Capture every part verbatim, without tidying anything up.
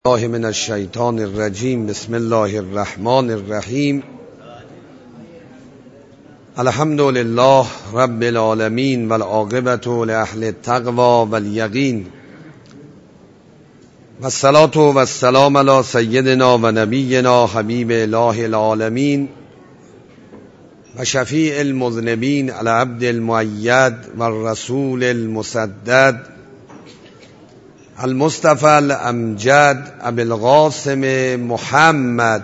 الله من الشیطان الرجیم. بسم الله الرحمن الرحیم. الحمد لله رب العالمین والعاقبة لأهل التقوى والیقین والصلاة والسلام علی سیدنا و نبینا حبیب اله العالمین و شفیع المذنبین العبد المؤید والرسول المسدد المصطفى الامجد ابی القاسم محمد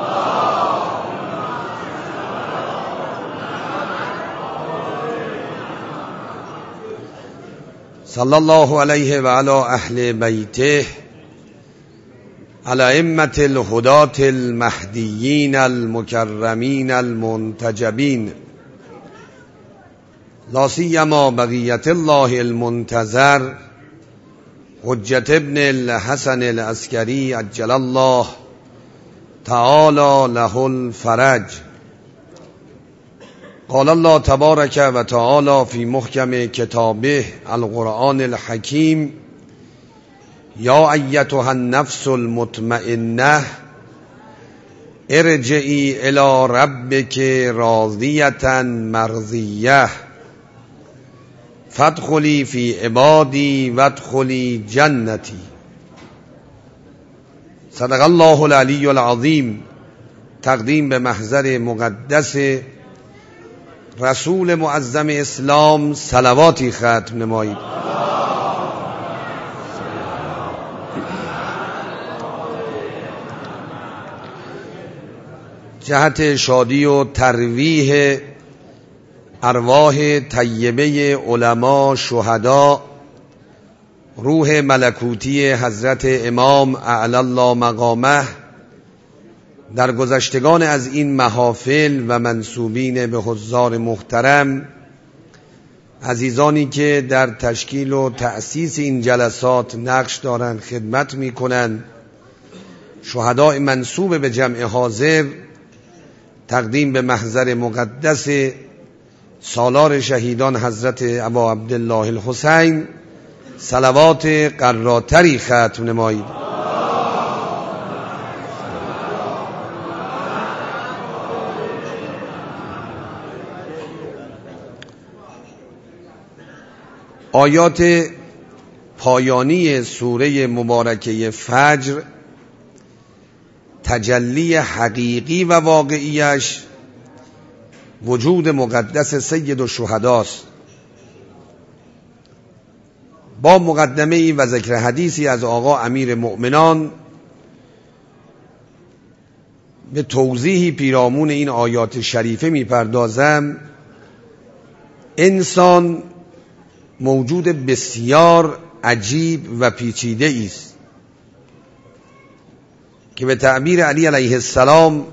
صلی الله علیه و علی اهل بیته الائمة الهداة المهدیین المکرمین المنتجبین لا سیما بقیة الله المنتظر حجت ابن الحسن العسکری عجل الله تعالی له الفرج. قال الله تبارک و تعالی فی محکم کتابه القرآن الحکیم یا ایتها النفس المطمئنه ارجعی الی ربک راضیة مرضیه فادخلی فی عبادی وادخلی جنتی. صدق الله العلی العظیم. تقدیم به محضر مقدس رسول معظم اسلام صلواتی ختم نمایید. جهت شادی و ترویح ارواح طیبه علما شهدا، روح ملکوتی حضرت امام اعلی الله مقامه، در گذشتگان از این محافل و منسوبین به حضار محترم، عزیزانی که در تشکیل و تأسیس این جلسات نقش دارند خدمت میکنند، شهداء منسوب به جمع حاضر، تقدیم به محضر مقدس سالار شهیدان حضرت ابا عبدالله الحسین صلوات قراتری ختم نمایید. آیات پایانی سوره مبارکه فجر تجلی حقیقی و واقعیش وجود مقدس سید الشهداست. با مقدمه ای و ذکر حدیثی از آقا امیر مؤمنان به توضیحی پیرامون این آیات شریفه میپردازم. انسان موجود بسیار عجیب و پیچیده است که به تعبیر علی علیه السلام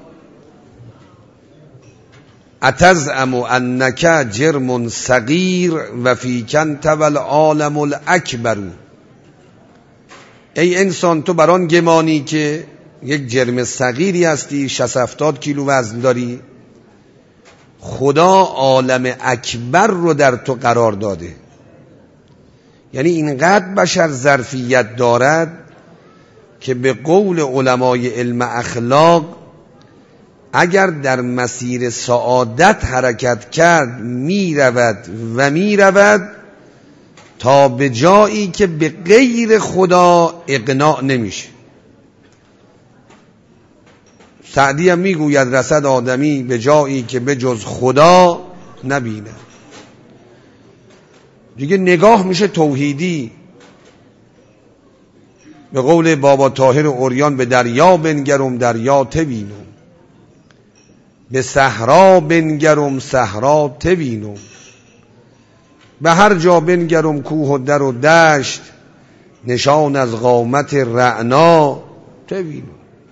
اتزعم انک جرم صغیر و فیک انت والعالم الاکبر. ای انسان، تو بران گمانی که یک جرم صغیری هستی، شصت هفتاد کیلو وزن داری، خدا عالم اکبر رو در تو قرار داده. یعنی اینقدر بشر ظرفیت دارد که به قول علمای علم اخلاق اگر در مسیر سعادت حرکت کرد می رود و می رود تا به جایی که به غیر خدا اقناع نمیشه. سعدی هم می گوید رسد آدمی به جایی که به جز خدا نبینه. دیگه نگاه میشه توحیدی. به قول بابا طاهر عریان به دریا بنگرم دریا تبینم، به صحرا بنگرم صحرا تبینم، به هر جا بنگرم کوه و در و دشت نشان از قامت رعنا تبینم.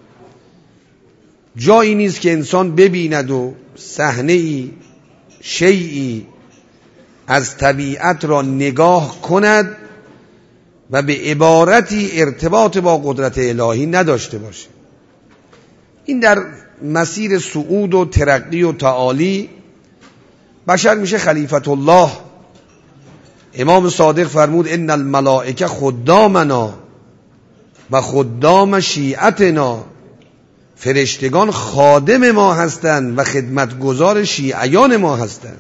جایی نیست که انسان ببیند و صحنه‌ای شیئی از طبیعت را نگاه کند و به عبارتی ارتباط با قدرت الهی نداشته باشه. این در مسیر صعود و ترقی و تعالی بشر میشه خلیفت الله. امام صادق فرمود ان الملائکه خدامنا، و خدام شیعتنا، فرشتگان خادم ما هستند و خدمتگزار شیعیان ما هستند.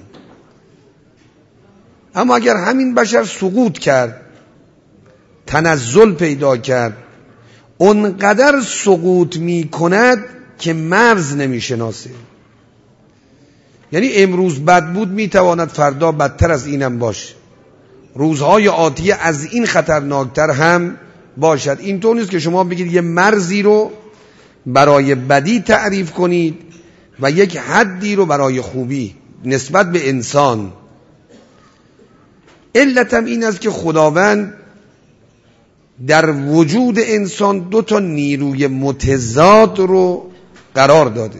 اما اگر همین بشر سقوط کرد، تنزل پیدا کرد، اونقدر سقوط می کند که مرز نمی شناسه. یعنی امروز بد بود می تواند فردا بدتر از اینم باشه، روزهای آتی از این خطرناکتر هم باشد. اینطور نیست که شما بگید یه مرزی رو برای بدی تعریف کنید و یک حدی رو برای خوبی نسبت به انسان. علتم این است که خداوند در وجود انسان دو تا نیروی متضاد رو قرار داده.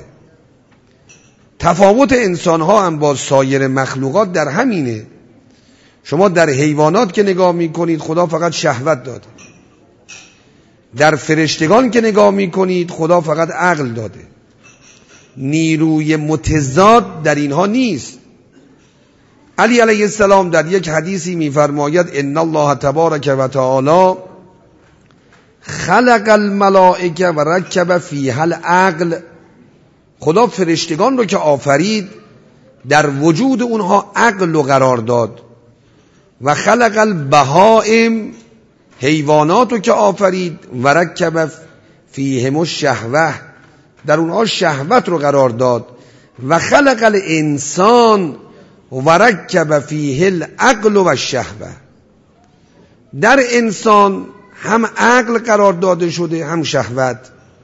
تفاوت انسان ها هم با سایر مخلوقات در همینه. شما در حیوانات که نگاه میکنید خدا فقط شهوت داده، در فرشتگان که نگاه میکنید خدا فقط عقل داده. نیروی متضاد در اینها نیست. علی علیه السلام در یک حدیثی میفرماید ان الله تبارک و تعالی خلق الملائکه و رکب فیها العقل. خدا فرشتگان رو که آفرید در وجود اونها عقل رو قرار داد. و خلق البهائم، حیوانات رو که آفرید، و رکب فیهم الشهوه، در اونها شهوت رو قرار داد. و خلق الانسان و رکب فیه العقل و الشهوه، در انسان هم عقل قرار داده شده هم شهوت.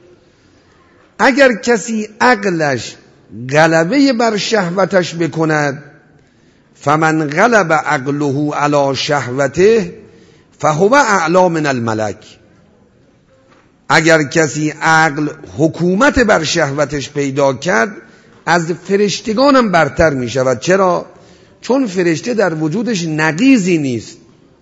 اگر کسی عقلش غلبه بر شهوتش بکند، فمن غلب عقله علی شهوته فهو اعلی من الملک. اگر کسی عقل حکومت بر شهوتش پیدا کرد، از فرشتگان هم برتر می شود. چرا؟ چون فرشته در وجودش نقیضی نیست،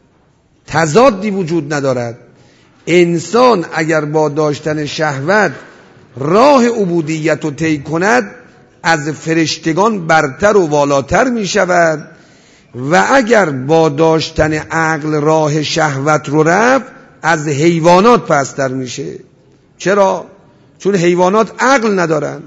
تضادی وجود ندارد. انسان اگر با داشتن شهوت راه عبودیت رو طی کند، از فرشتگان برتر و والاتر می شود. و اگر با داشتن عقل راه شهوت رو رفت، از حیوانات پستر میشه. چرا؟ چون حیوانات عقل ندارن.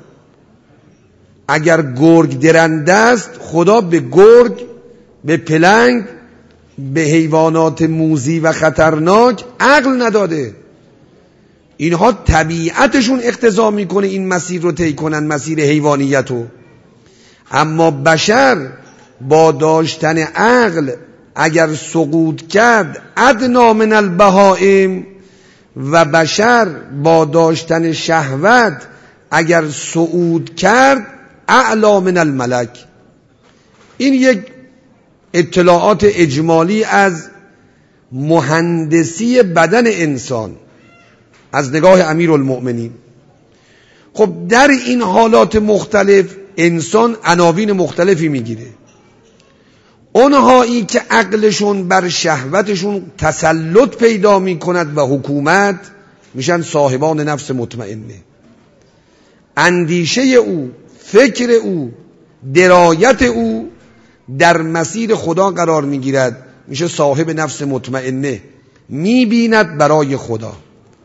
اگر گرگ درنده است، خدا به گرگ، به پلنگ، به حیوانات موذی و خطرناک عقل نداده. اینها طبیعتشون اقتضا میکنه این مسیر رو طی کنن، مسیر حیوانیت رو. اما بشر با داشتن عقل اگر سقوط کرد، ادنا من البهائم، و بشر با داشتن شهوت اگر صعود کرد، اعلی من الملک. این یک اطلاعات اجمالی از مهندسی بدن انسان از نگاه امیرالمؤمنین. خب در این حالات مختلف انسان عناوین مختلفی میگیره. اونهایی که عقلشون بر شهوتشون تسلط پیدا میکند و حکومت، میشن صاحبان نفس مطمئنه. اندیشه او، فکر او، درایت او در مسیر خدا قرار میگیرد، میشه صاحب نفس مطمئنه. میبیند برای خدا،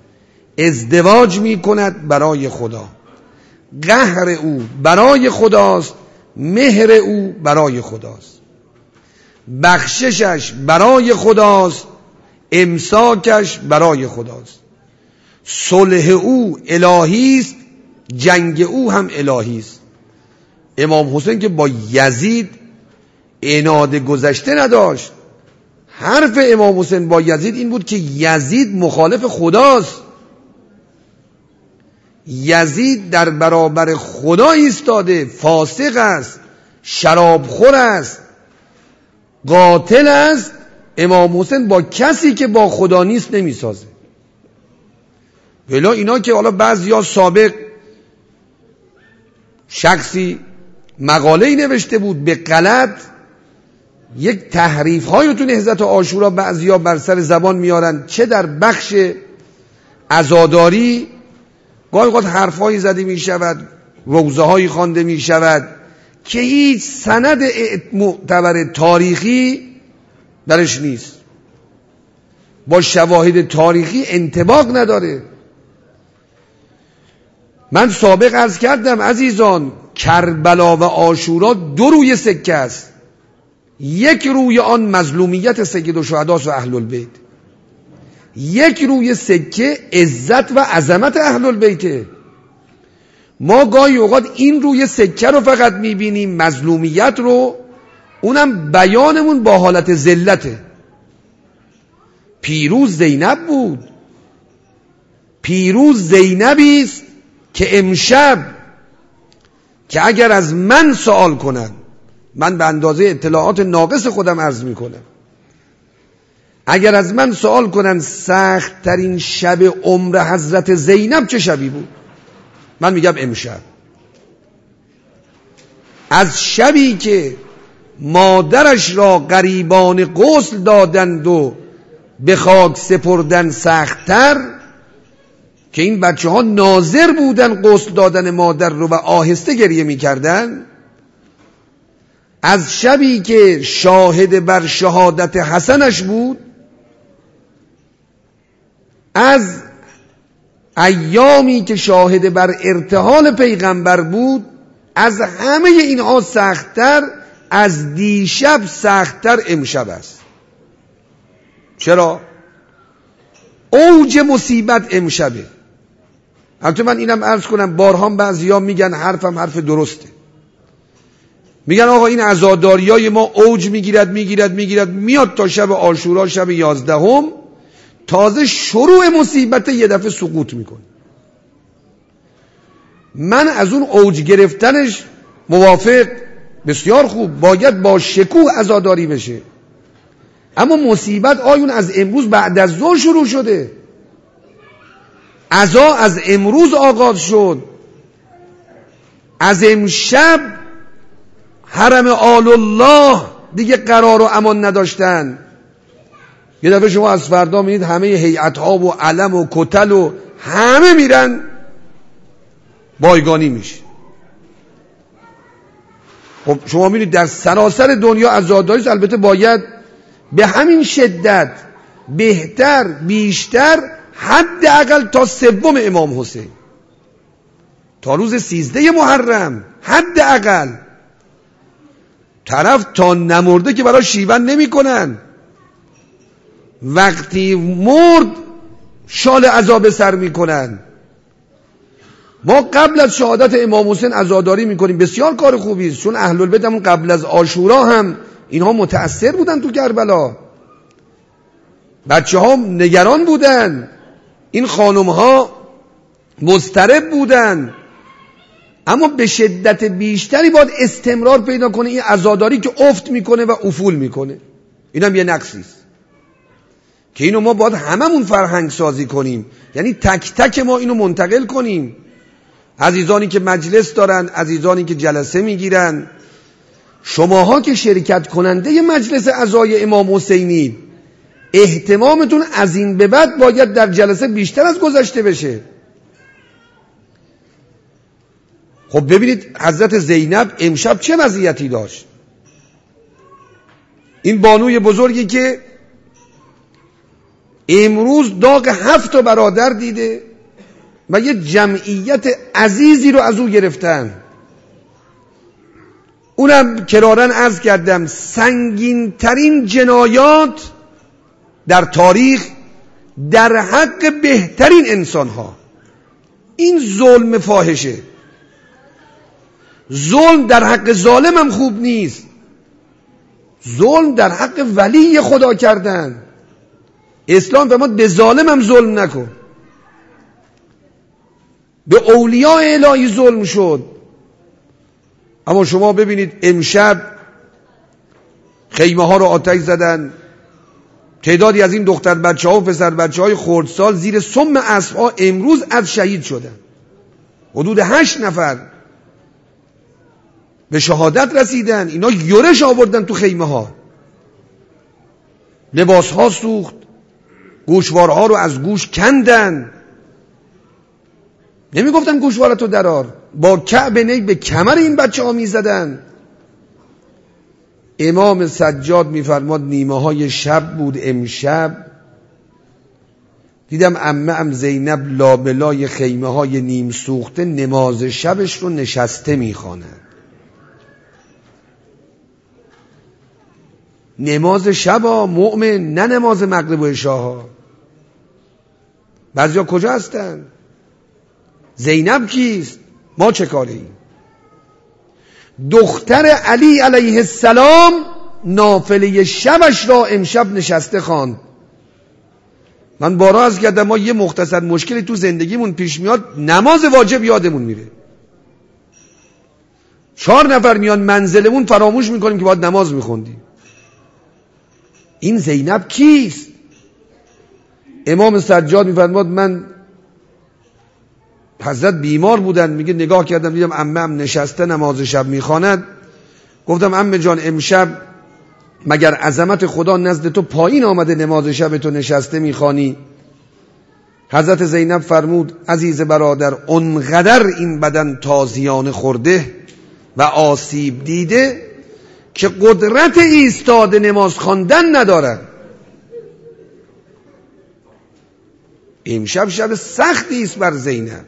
ازدواج میکند برای خدا، قهر او برای خداست، مهر او برای خداست، بخششش برای خداست، امساکش برای خداست، صلح او الهی است، جنگ او هم الهی است. امام حسین که با یزید عناد گذشته نداشت. حرف امام حسین با یزید این بود که یزید مخالف خداست. یزید در برابر خدا ایستاده، فاسق است، شرابخور است، قاتل است. امام حسین با کسی که با خدا نیست نمیسازه. ولی اینا که حالا بعضیا سابق شخصی مقاله‌ای نوشته بود به غلط، یک تحریف های رو تو نهضت عاشورا بعضیا بر سر زبان میارن، چه در بخش عزاداری گاهی اوقات حرفایی زده می شود، روزه هایی خوانده می شود که هیچ سند معتبر تاریخی درش نیست. با شواهد تاریخی انطباق نداره. من سابق عرض کردم عزیزان، کربلا و عاشورا دو روی سکه است. یک روی آن مظلومیت سید الشهدا و اهل البیت، یک روی سکه عزت و عظمت اهل البیت. ما گاهی اوقات این روی سکه رو فقط میبینیم، مظلومیت رو، اونم بیانمون با حالت ذلته. پیروز زینب بود، پیروز زینبی است که امشب که اگر از من سوال کنن، من به اندازه اطلاعات ناقص خودم عرض میکنم، اگر از من سوال کنن سخت ترین شب عمر حضرت زینب چه شبی بود، من میگم امشب. از شبی که مادرش را غریبان غسل دادند و به خاک سپردن سخت‌تر، که این بچه ها ناظر بودن غسل دادن مادر رو و آهسته گریه میکردن، از شبی که شاهد بر شهادت حسنش بود، از ایامی که شاهد بر ارتحال پیغمبر بود، از همه اینها سخت‌تر، از دیشب سخت‌تر امشب است. چرا؟ اوج مصیبت امشبه. البته من اینم عرض کنم، بارها بعضیا میگن حرفم حرف درسته، میگن آقا این عزاداریای ما اوج میگیرد میگیرد میگیرد میاد تا شب عاشورا، شب یازدهم، تازه شروع مصیبت یه دفعه سقوط میکنه. من از اون اوج گرفتنش موافق، بسیار خوب، باید با شکوه عزاداری بشه، اما مصیبت آیون از امروز بعد از ظهر شروع شده. عزا از امروز آغاز شد. از امشب حرم آل الله دیگه قرار و امان نداشتن. یه دفعه شما از فردا میدید همه هیئت‌ها و علم و کتل و همه میرن بایگانی میشه. خب شما میدید در سراسر دنیا عزاداری است. البته باید به همین شدت، بهتر، بیشتر، حداقل تا سوم امام حسین، تا روز سیزده محرم، حداقل. طرف تا نمرده که برای شیون نمی کنن، وقتی مرد شال عذاب سر می کنن. ما قبل از شهادت امام حسین عزاداری می کنیم، بسیار کار خوبی است، چون اهل البیت همون قبل از عاشورا هم اینها متأثر بودن تو کربلا، بچه ها نگران بودن، این خانم ها مضطرب بودن، اما به شدت بیشتری باید استمرار پیدا کنه این عزاداری که افت میکنه و افول میکنه. این هم یه نقصی است که اینو ما باید هممون فرهنگ سازی کنیم، یعنی تک تک ما اینو منتقل کنیم. عزیزانی که مجلس دارن، عزیزانی که جلسه میگیرن، شماها که شرکت کننده مجلس عزای امام حسینی، اهتمامتون از این به بعد باید در جلسه بیشتر از گذشته بشه. خب ببینید حضرت زینب امشب چه وضعیتی داشت. این بانوی بزرگی که امروز داغ هفت تا برادر دیده و یه جمعیت عزیزی رو از او گرفتن، اونم کرارن عرض کردم سنگین ترین جنایات در تاریخ در حق بهترین انسان ها. این ظلم فاحشه. ظلم در حق ظالم هم خوب نیست، ظلم در حق ولی خدا کردن. اسلام فرمود به ظالم هم ظلم نکن. به اولیاء الهی ظلم شد. اما شما ببینید امشب خیمه ها رو آتش زدن، تعدادی از این دختر بچه ها و پسر بچه های خردسال زیر سم اسب ها امروز از شهید شدن. حدود هشت نفر به شهادت رسیدن. اینا یورش آوردن تو خیمه ها، لباس ها سوخت، گوشوارها رو از گوش کندن. نمی گفتن گوشوارتو درار، با کعب نی به کمر این بچه ها می زدن. امام سجاد می فرماد نیمه های شب بود امشب، دیدم عمه ام زینب لابلای خیمه های نیم سوخته نماز شبش رو نشسته میخواند. نماز شب ها مؤمن، نه نماز مغرب و عشا ها. بعضیا کجا هستن؟ زینب کیست؟ ما چه کاریم؟ دختر علی علیه السلام نافله شبش را امشب نشسته خواند. من بارها عرض کردم ما یه مختصر مشکلی تو زندگیمون پیش میاد، نماز واجب یادمون میره. چهار نفر میان منزلمون فراموش میکنیم که باید نماز میخوندیم. این زینب کیست؟ امام سجاد میفرماد من حضرت بیمار بودن، میگه نگاه کردم دیدم عمم نشسته نماز شب میخواند. گفتم عمه جان امشب مگر عظمت خدا نزد تو پایین آمده نماز شب تو نشسته میخوانی؟ حضرت زینب فرمود عزیز برادر، اونقدر این بدن تازیانه خورده و آسیب دیده که قدرت ایستاده نماز خواندن ندارد. امشب شب سختی است بر زینب.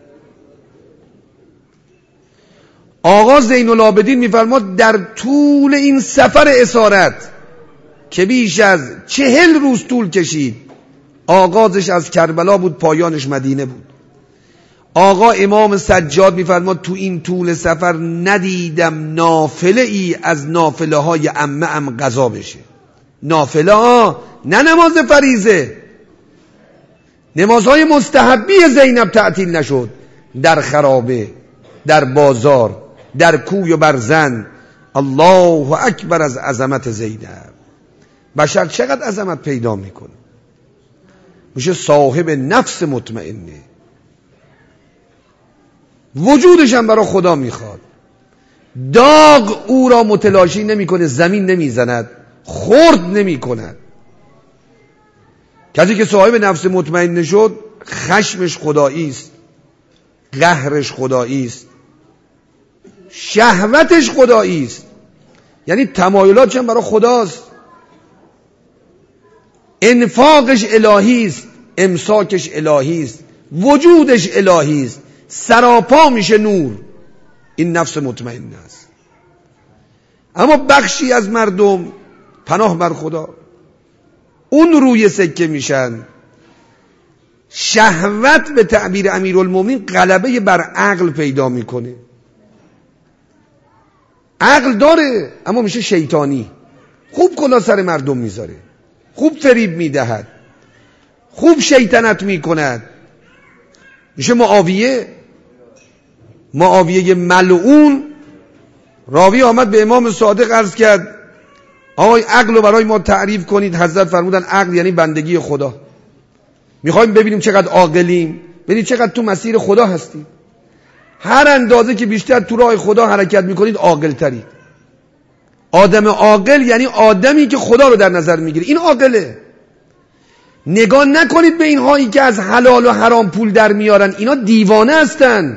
آقا زین العابدین میفرماد در طول این سفر اسارت که بیش از چهل روز طول کشید، آغازش از کربلا بود، پایانش مدینه بود. آقا امام سجاد میفرماد تو این طول سفر ندیدم نافله ای از نافله های عمه ام قضا بشه. نافله ها نه نماز فریضه، نمازهای مستحبی زینب تعطیل نشد. در خرابه، در بازار، در کوی و برزن. الله اکبر از عظمت زینب. بشر چقدر عظمت پیدا میکنه، میشه صاحب نفس مطمئنه، وجودش هم برای خدا میخواد. داغ او را متلاشی نمیکنه، زمین نمیزند، خرد نمیکند. کسی که صاحب نفس مطمئن شد خشمش خدایی است، قهرش خدایی است، شهوتش خدایی است، یعنی تمایلاتش هم برای خداست. انفاقش الهی است، امساکش الهی است، وجودش الهی است، سراپا میشه نور. این نفس مطمئن است. اما بخشی از مردم پناه بر خدا اون روی سکه میشن. شهوت به تعبیر امیرالمومنین غلبه بر عقل پیدا میکنه. عقل داره اما میشه شیطانی، خوب کلا سر مردم میذاره، خوب فریب میدهد، خوب شیطنت میکند. میشه معاویه. معاویه ملعون. راوی آمد به امام صادق عرض کرد آقای عقل رو برای ما تعریف کنید. حضرت فرمودن عقل یعنی بندگی خدا. میخوایم ببینیم چقدر عاقلیم، ببینید چقدر تو مسیر خدا هستید. هر اندازه که بیشتر تو راه خدا حرکت میکنید عاقل ترید. آدم عاقل یعنی آدمی که خدا رو در نظر میگیره. این عاقله. نگاه نکنید به اینهایی که از حلال و حرام پول در میارن، اینا دیوانه هستن.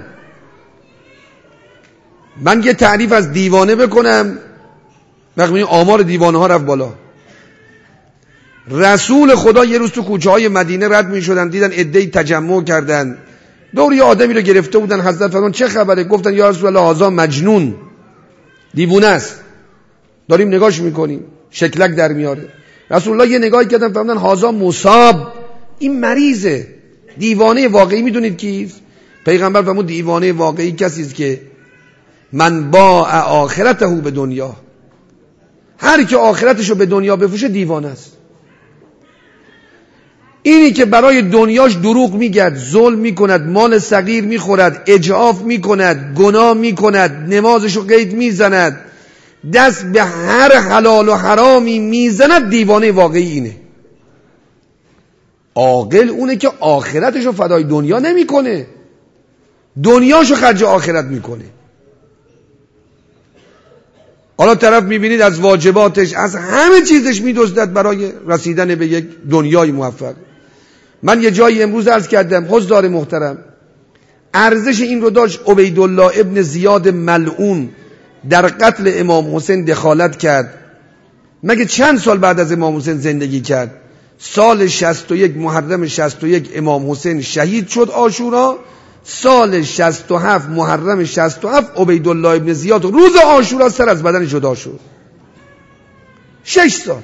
من یه تعریف از دیوانه بکنم، وقتی آمار دیوانه ها رفت بالا. رسول خدا یه روز تو کوچه های مدینه رد می شدن، دیدن عده‌ای تجمع کردن، دور یه آدمی رو گرفته بودن. حضرت فرمان چه خبره؟ گفتن یا رسول الله هذا مجنون، دیوانه است، داریم نگاش میکنیم، شکلک در میاره. رسول الله یه نگاهی کردن فرمودن هذا مصاب، این مریضه. دیوانه واقعی میدونید کیست؟ پیغمبر فرمود دیوانه واقعی کسی است که من باع آخرته به دنیا، هر که آخرتشو به دنیا بفروشه دیوانه است. اینی که برای دنیاش دروغ میگد، ظلم میکند، مال صغیر میخورد، اجعاف میکند، گناه میکند، نمازشو قید میزند، دست به هر حلال و حرامی میزند، دیوانه واقعی اینه. عاقل اونه که آخرتشو فدای دنیا نمیکنه، دنیاشو خرج آخرت میکنه. حالا طرف میبینید از واجباتش، از همه چیزش میدزدد برای رسیدن به یک دنیای موفق. من یه جایی امروز عرض کردم حضار محترم، ارزش این رو داشت عبیدالله ابن زیاد ملعون در قتل امام حسین دخالت کرد. مگه چند سال بعد از امام حسین زندگی کرد؟ سال شصت و یک محرم شصت و یک امام حسین شهید شد عاشورا، سال شصت و هفت محرم شصت و هفت عبیدالله ابن زیاد روز عاشورا سر از بدن جدا شد. شش سال.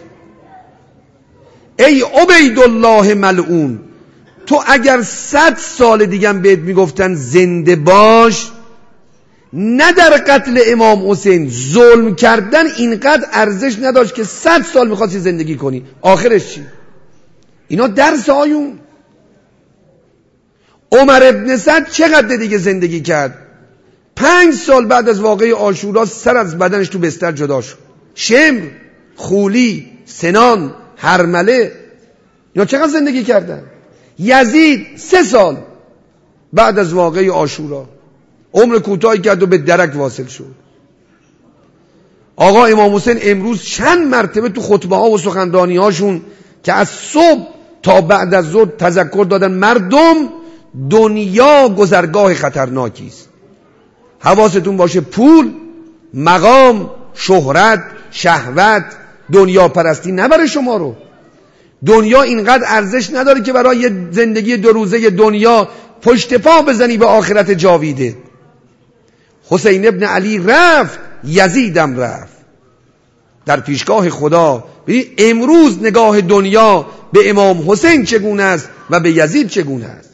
ای عبیدالله ملعون، تو اگر صد سال دیگه بهت میگفتن زنده باش، نه در قتل امام حسین ظلم کردن اینقدر ارزش نداشت که صد سال میخواستی زندگی کنی، آخرش چی؟ اینا درس آیون. عمر ابن سعد چقدر دیگه زندگی کرد؟ پنج سال بعد از واقعه عاشورا سر از بدنش تو بستر جدا شد. شمر، خولی، سنان، هرمله، اینا چقدر زندگی کردن؟ یزید سه سال بعد از واقعه عاشورا عمر کوتاهی کرد و به درک واصل شد. آقا امام حسین امروز چند مرتبه تو خطبه ها و سخنرانی هاشون که از صبح تا بعد از ظهر تذکر دادن مردم دنیا گذرگاه خطرناکی است. حواستون باشه پول، مقام، شهرت، شهوت، دنیا پرستی نبره شما رو. دنیا اینقدر ارزش نداره که برای یه زندگی دو روزه دنیا پشت پا بزنی به آخرت جاویده. حسین ابن علی رفت، یزیدم رفت در پیشگاه خدا. ببین امروز نگاه دنیا به امام حسین چگونه است و به یزید چگونه است.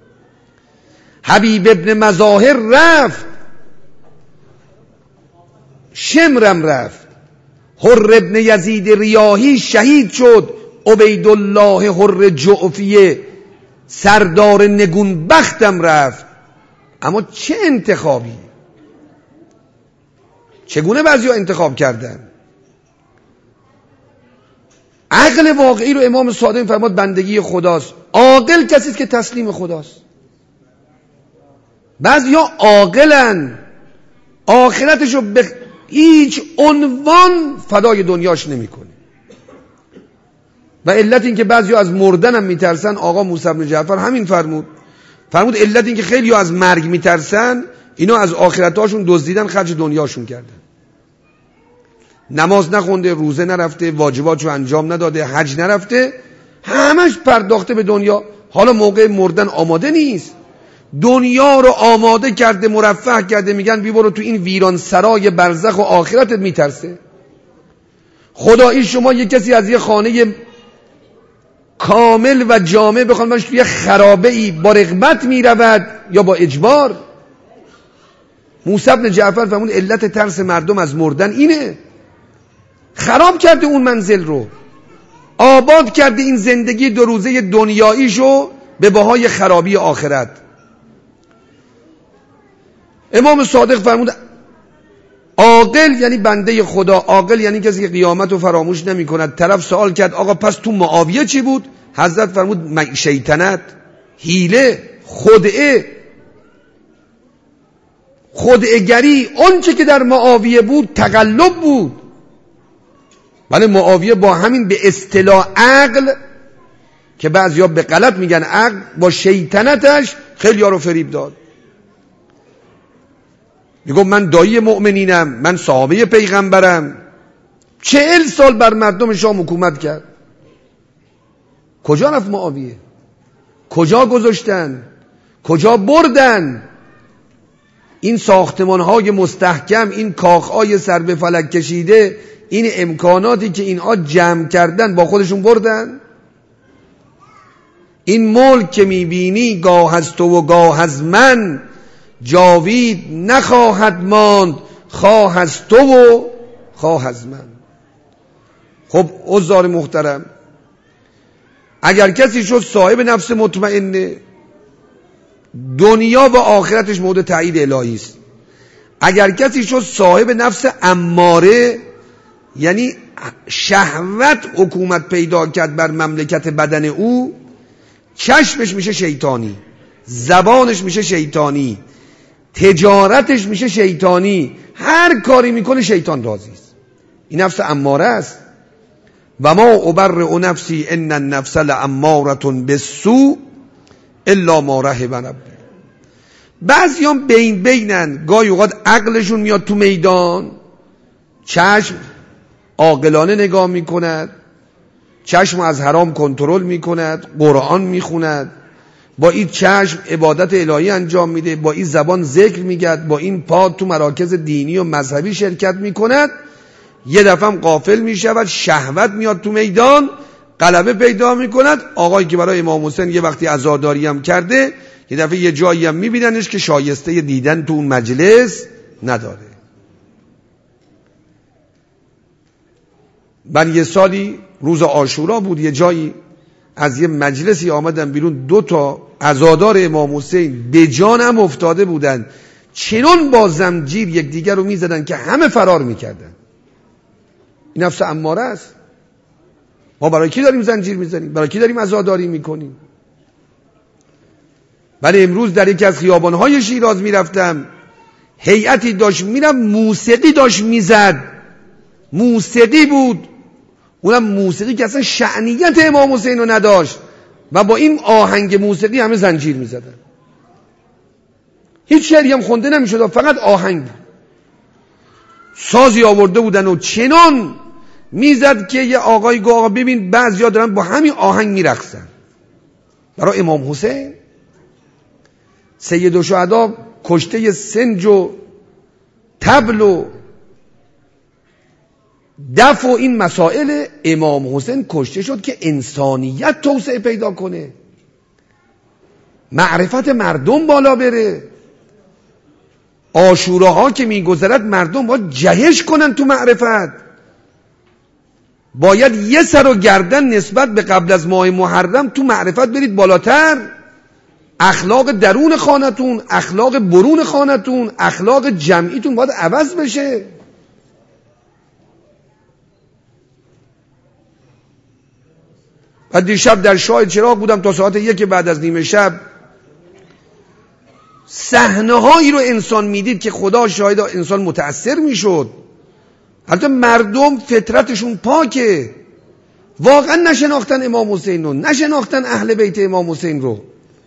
حبیب ابن مظاهر رفت، شمرم رفت، حر ابن یزید ریاحی شهید شد، عبیدالله حر جعفیه سردار نگون بختم رفت. اما چه انتخابی؟ چگونه بعضی ها انتخاب کردن؟ عقل واقعی رو امام صادق فرمود بندگی خداست. عاقل کسی است که تسلیم خداست. بعضی ها عاقلن، آخرتشو به هیچ عنوان فدای دنیاش نمیکنه. و علت این که بعضی ها از مردن هم میترسن، آقا موسی بن جعفر همین فرمود. فرمود علت این که خیلی ها از مرگ میترسن، اینا از آخرتاشون دزدیدن، خرج دنیاشون کردن. نماز نخونده، روزه نرفته، واجباتشو انجام نداده، حج نرفته، همش پرداخته به دنیا. حالا موقع مردن آماده نیست. دنیا رو آماده کرده، مرفه کرده، میگن بی برو تو این ویران سرای برزخ و آخرتت میترسه. خدایی شما یک کسی از یه خانه کامل و جامع بخوان باش توی خرابه ای با رغبت میرود یا با اجبار؟ موسی بن جعفر فرمود علت ترس مردم از مردن اینه. خراب کرده اون منزل رو، آباد کرده این زندگی دو روزه دنیاییشو به بهای خرابی آخرت. امام صادق فرمود عاقل یعنی بنده خدا، عاقل یعنی کسی که قیامت رو فراموش نمی کند. طرف سوال کرد آقا پس تو معاویه چی بود؟ حضرت فرمود شیطنت، حیله، خدعه، خدعه‌گری. اون چه که در معاویه بود تقلب بود. ولی معاویه با همین به اصطلاح عقل، که بعضیا به غلط میگن عقل، با شیطنتش خیلی ها رو فریب داد. میگم من دایی مؤمنینم، من صحابه پیغمبرم، چهل سال بر مردم شام حکومت کرد. کجا رفت معاویه؟ کجا گذاشتن؟ کجا بردن؟ این ساختمان‌های مستحکم، این کاخ‌های سر به فلک کشیده، این امکاناتی که اینها جمع کردن با خودشون بردن؟ این ملک که میبینی گاه از تو و گاه از من، جاوید نخواهد ماند خواه از تو و خواه از من. خب عزار محترم، اگر کسی شد صاحب نفس مطمئنه، دنیا و آخرتش مورد تایید الهی است. اگر کسی شد صاحب نفس اماره، یعنی شهوت حکومت پیدا کرد بر مملکت بدن او، چشمش میشه شیطانی، زبانش میشه شیطانی، تجارتش میشه شیطانی، هر کاری میکنه شیطان راضی است. این نفس اماره است. و ما ابرئ نفسی ان النفس لاماره بالسوء الا ما رحم ربی. بعضیام بین بینن، گاهی اوقات عقلشون میاد تو میدان، چشم عاقلانه نگاه میکند، چشم از حرام کنترل میکند، قرآن میخوند، با این چشم عبادت الهی انجام میده، با این زبان ذکر میگد، با این پا تو مراکز دینی و مذهبی شرکت میکند، یه دفعه هم غافل میشود، شهوت میاد تو میدان، غلبه پیدا میکند. آقایی که برای امام حسین یه وقتی عزاداری هم کرده، یه دفعه یه جایی هم میبیننش که شایسته دیدن تو اون مجلس نداره. من یه سالی روز عاشورا بود، یه جایی از یه مجلسی آمدن بیرون، دو تا عزادار امام حسین به جانم افتاده بودن، چنان با زنجیر یکدیگر رو میزدن که همه فرار میکردن. این نفس اماره است. ما برای کی داریم زنجیر میزنیم؟ برای کی داریم عزاداری میکنیم؟ ولی امروز در یکی از خیابانهای شیراز میرفتم، هیئتی داشت میرم موسیقی داشت میزد، موسیقی بود، اونم موسیقی که اصلا شأنیت امام حسین رو نداشت و با این آهنگ موسیقی همه زنجیر میزدن. هیچ شعری هم خونده نمیشد، فقط آهنگ بود. سازی آورده بودن و چنان میزد که یه آقای گفت آقا ببین بعضیا دارن با همین آهنگ میرقصن. برای امام حسین سید الشهدا کشته سنج و طبل و دف و این مسائل، امام حسین کشته شد که انسانیت توسعه پیدا کنه، معرفت مردم بالا بره. عاشوراها که میگذرد مردم باید جهش کنن تو معرفت، باید یه سر و گردن نسبت به قبل از ماه محرم تو معرفت برید بالاتر. اخلاق درون خانتون، اخلاق برون خانتون، اخلاق جمعیتون باید عوض بشه. و دیشب در شاه چراغ بودم تا ساعت یک بعد از نیمه شب، صحنه هایی رو انسان میدید که خدا شاهد انسان متأثر میشد. حتی مردم فطرتشون پاکه، واقعا نشناختن امام حسین رو، نشناختن اهل بیت امام حسین رو.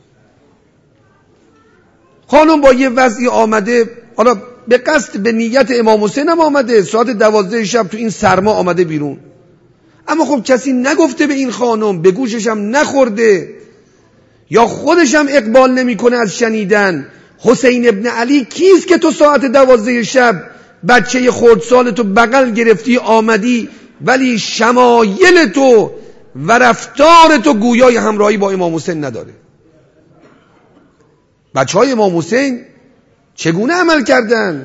خانم با یه وضعی آمده، حالا به قصد به نیت امام حسین هم آمده، ساعت دوازده شب تو این سرما آمده بیرون، اما خب کسی نگفته به این خانم، به گوشش هم نخورده، یا خودش هم اقبال نمیکنه از شنیدن. حسین ابن علی کیست که تو ساعت دوازده شب بچه خردسال تو بغل گرفتی آمدی، ولی شمایل تو و رفتار تو گویای همراهی با امام حسین نداره؟ بچه های امام حسین چگونه عمل کردن؟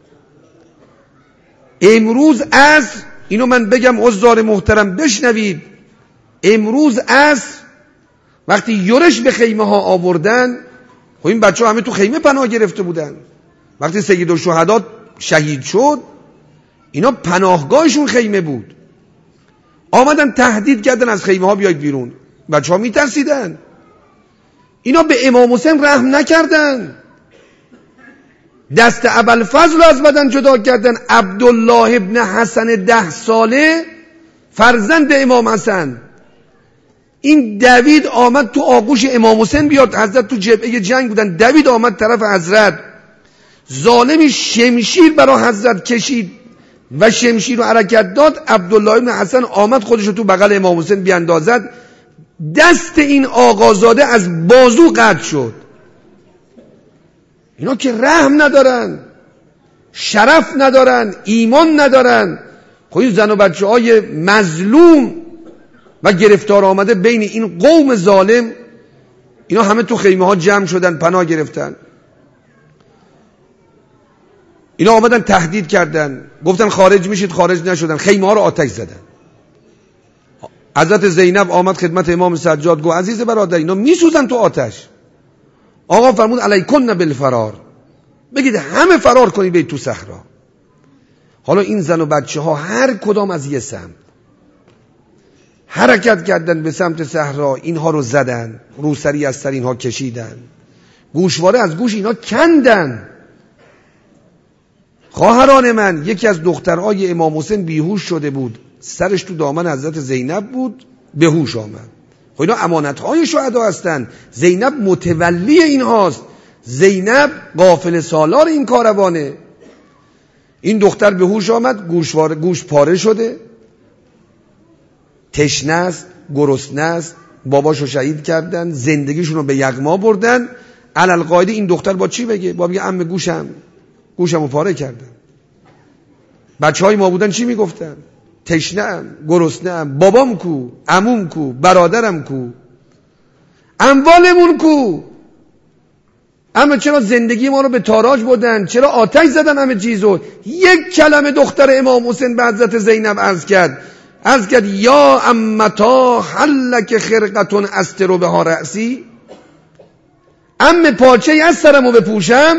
امروز از اینو من بگم عزار محترم بشنوید، امروز از وقتی یورش به خیمه ها آوردن، خب این بچه ها همه تو خیمه پناه گرفته بودن. وقتی سید الشهدا شهید شد، اینا پناهگاهشون خیمه بود، آمدن تهدید کردن از خیمه ها بیاید بیرون. بچه ها میترسیدن. اینا به امام حسین رحم نکردن، دست ابوالفضل رو از بدن جدا کردن. عبدالله ابن حسن ده ساله فرزند امام حسن، این دوید آمد تو آغوش امام حسین بیاد، حضرت تو جبهه جنگ بودن، دوید آمد طرف حضرت، ظالمی شمشیر برای حضرت کشید و شمشیر رو حرکت داد. عبدالله ابن حسن آمد خودش رو تو بغل امام حسین بیاندازد، دست این آقازاده از بازو قطع شد. اینا که رحم ندارن، شرف ندارن، ایمان ندارن. خب این زن و بچه های مظلوم و گرفتار آمده بین این قوم ظالم، اینا همه تو خیمه ها جمع شدن، پناه گرفتن. اینا آمدن تهدید کردن، گفتن خارج میشید، خارج نشدن، خیمه ها رو آتش زدن. حضرت زینب آمد خدمت امام سجاد، گفت عزیز برادر اینا میسوزن تو آتش. آقا فرمود علیکن بالفرار، بگید همه فرار کنید برید تو صحرا. حالا این زن و بچه ها هر کدام از یه سمت حرکت کردن به سمت صحرا، اینها رو زدن، روسری از سر اینها کشیدن، گوشواره از گوش اینا کندن. خواهران من، یکی از دخترای امام حسین بیهوش شده بود، سرش تو دامن حضرت زینب بود، به هوش آمد. خب اینا امانتهای شهدا هستن، زینب متولی اینهاست، زینب غافل سالار این کاروانه. این دختر به هوش آمد، گوشواره گوش پاره شده، تشنه است، گرسنه است، باباشو شهید کردن، زندگیشونو به یغما بردن. علالقاعده این دختر با چی بگه؟ با بگه عمه گوشم گوشمو پاره کردن. بچهای ما بودن چی میگفتن؟ تشنه‌ام، گرسنه‌ام، بابام کو، عموم کو، برادرم کو، اموالمون کو. اما چرا زندگی ما رو به تاراج بردن؟ چرا آتش زدن همه چیزو؟ یک کلمه دختر امام حسین به حضرت زینب عرض کرد، عرض کرد یا امتا حلک خرقتون استر بها رأسی، ام پارچه از سرمو بپوشم.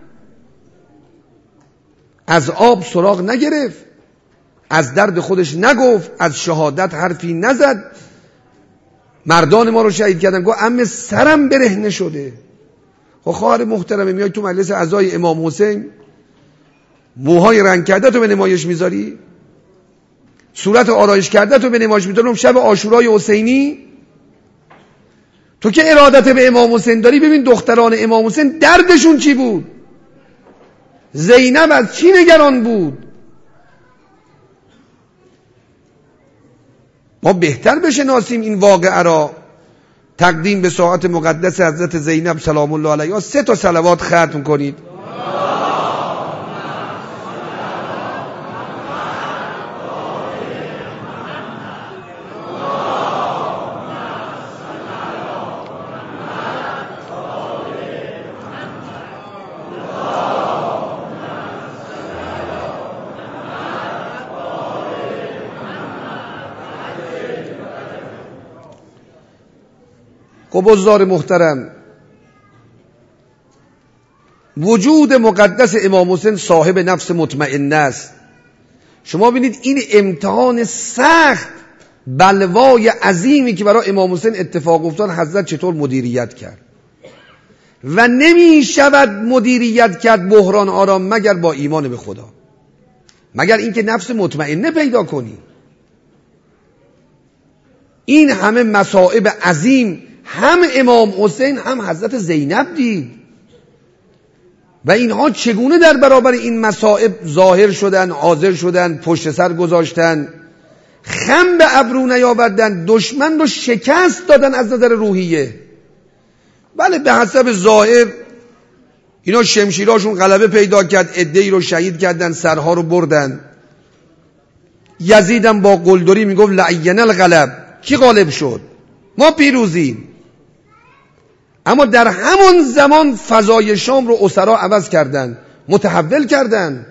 از آب سراغ نگرفت، از درد خودش نگفت، از شهادت حرفی نزد. مردان ما رو شهید کردن، گفت ام سرم برهنه شده. خب خواهر محترمه میای تو مجلس عزای امام حسین موهای رنگ کرده تو به نمایش میذاری؟ صورت آرایش کرده تو به نمایش میذاری؟ شب عاشورای حسینی تو که ارادت به امام حسین داری، ببین دختران امام حسین دردشون چی بود. زینب از چی نگران بود؟ ما بهتر بشناسیم این واقعه را. تقدیم به ساعت مقدس حضرت زینب سلام الله علیها سه تا صلوات ختم کنید. بزرگوار محترم، وجود مقدس امام حسین صاحب نفس مطمئنه است. شما ببینید این امتحان سخت، بلوای عظیمی که برای امام حسین اتفاق افتاد، حضرت چطور مدیریت کرد. و نمی شود مدیریت کرد بحران آرام مگر با ایمان به خدا، مگر اینکه نفس مطمئنه پیدا کنی. این همه مصائب عظیم هم امام حسین هم حضرت زینب دید و اینها چگونه در برابر این مصائب ظاهر شدن، حاضر شدن، پشت سر گذاشتن، خم به ابرو نیاوردن، دشمن رو شکست دادن از نظر روحیه. بله به حسب ظاهر اینا شمشیراشون غلبه پیدا کرد، عده‌ای رو شهید کردن، سرها رو بردن. یزیدم با قلدری میگفت لعین الغلب، کی غالب شد؟ ما پیروزیم. اما در همون زمان فضای شام رو اسرا عوض کردن، متحول کردن.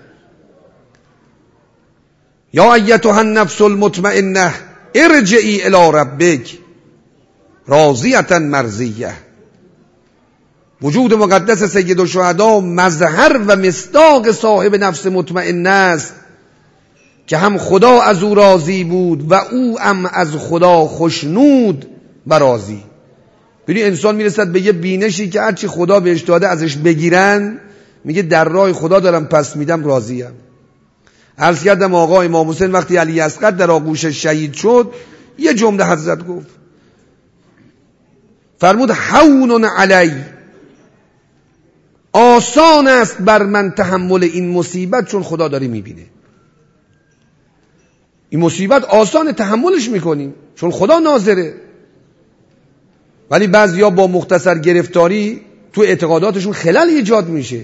یا ایتها النفس المطمئنه ارجعی الی ربک راضیة مرضیه. وجود مقدس سید الشهدا مظهر و مصداق صاحب نفس مطمئنه است که هم خدا از او راضی بود و او هم از خدا خوشنود و راضی. ببین انسان میرسد به یه بینشی که هرچی خدا بهش داده ازش بگیرن، میگه در راه خدا دارم پس میدم، راضیم. عرض کردم آقا امام حسین وقتی علی اصغر در آغوشش شهید شد، یه جمله حضرت گفت، فرمود هون علی، آسان است بر من تحمل این مصیبت چون خدا داره میبینه. این مصیبت آسان تحملش میکنیم چون خدا ناظره. ولی بعضیا با مختصر گرفتاری تو اعتقاداتشون خلل ایجاد میشه.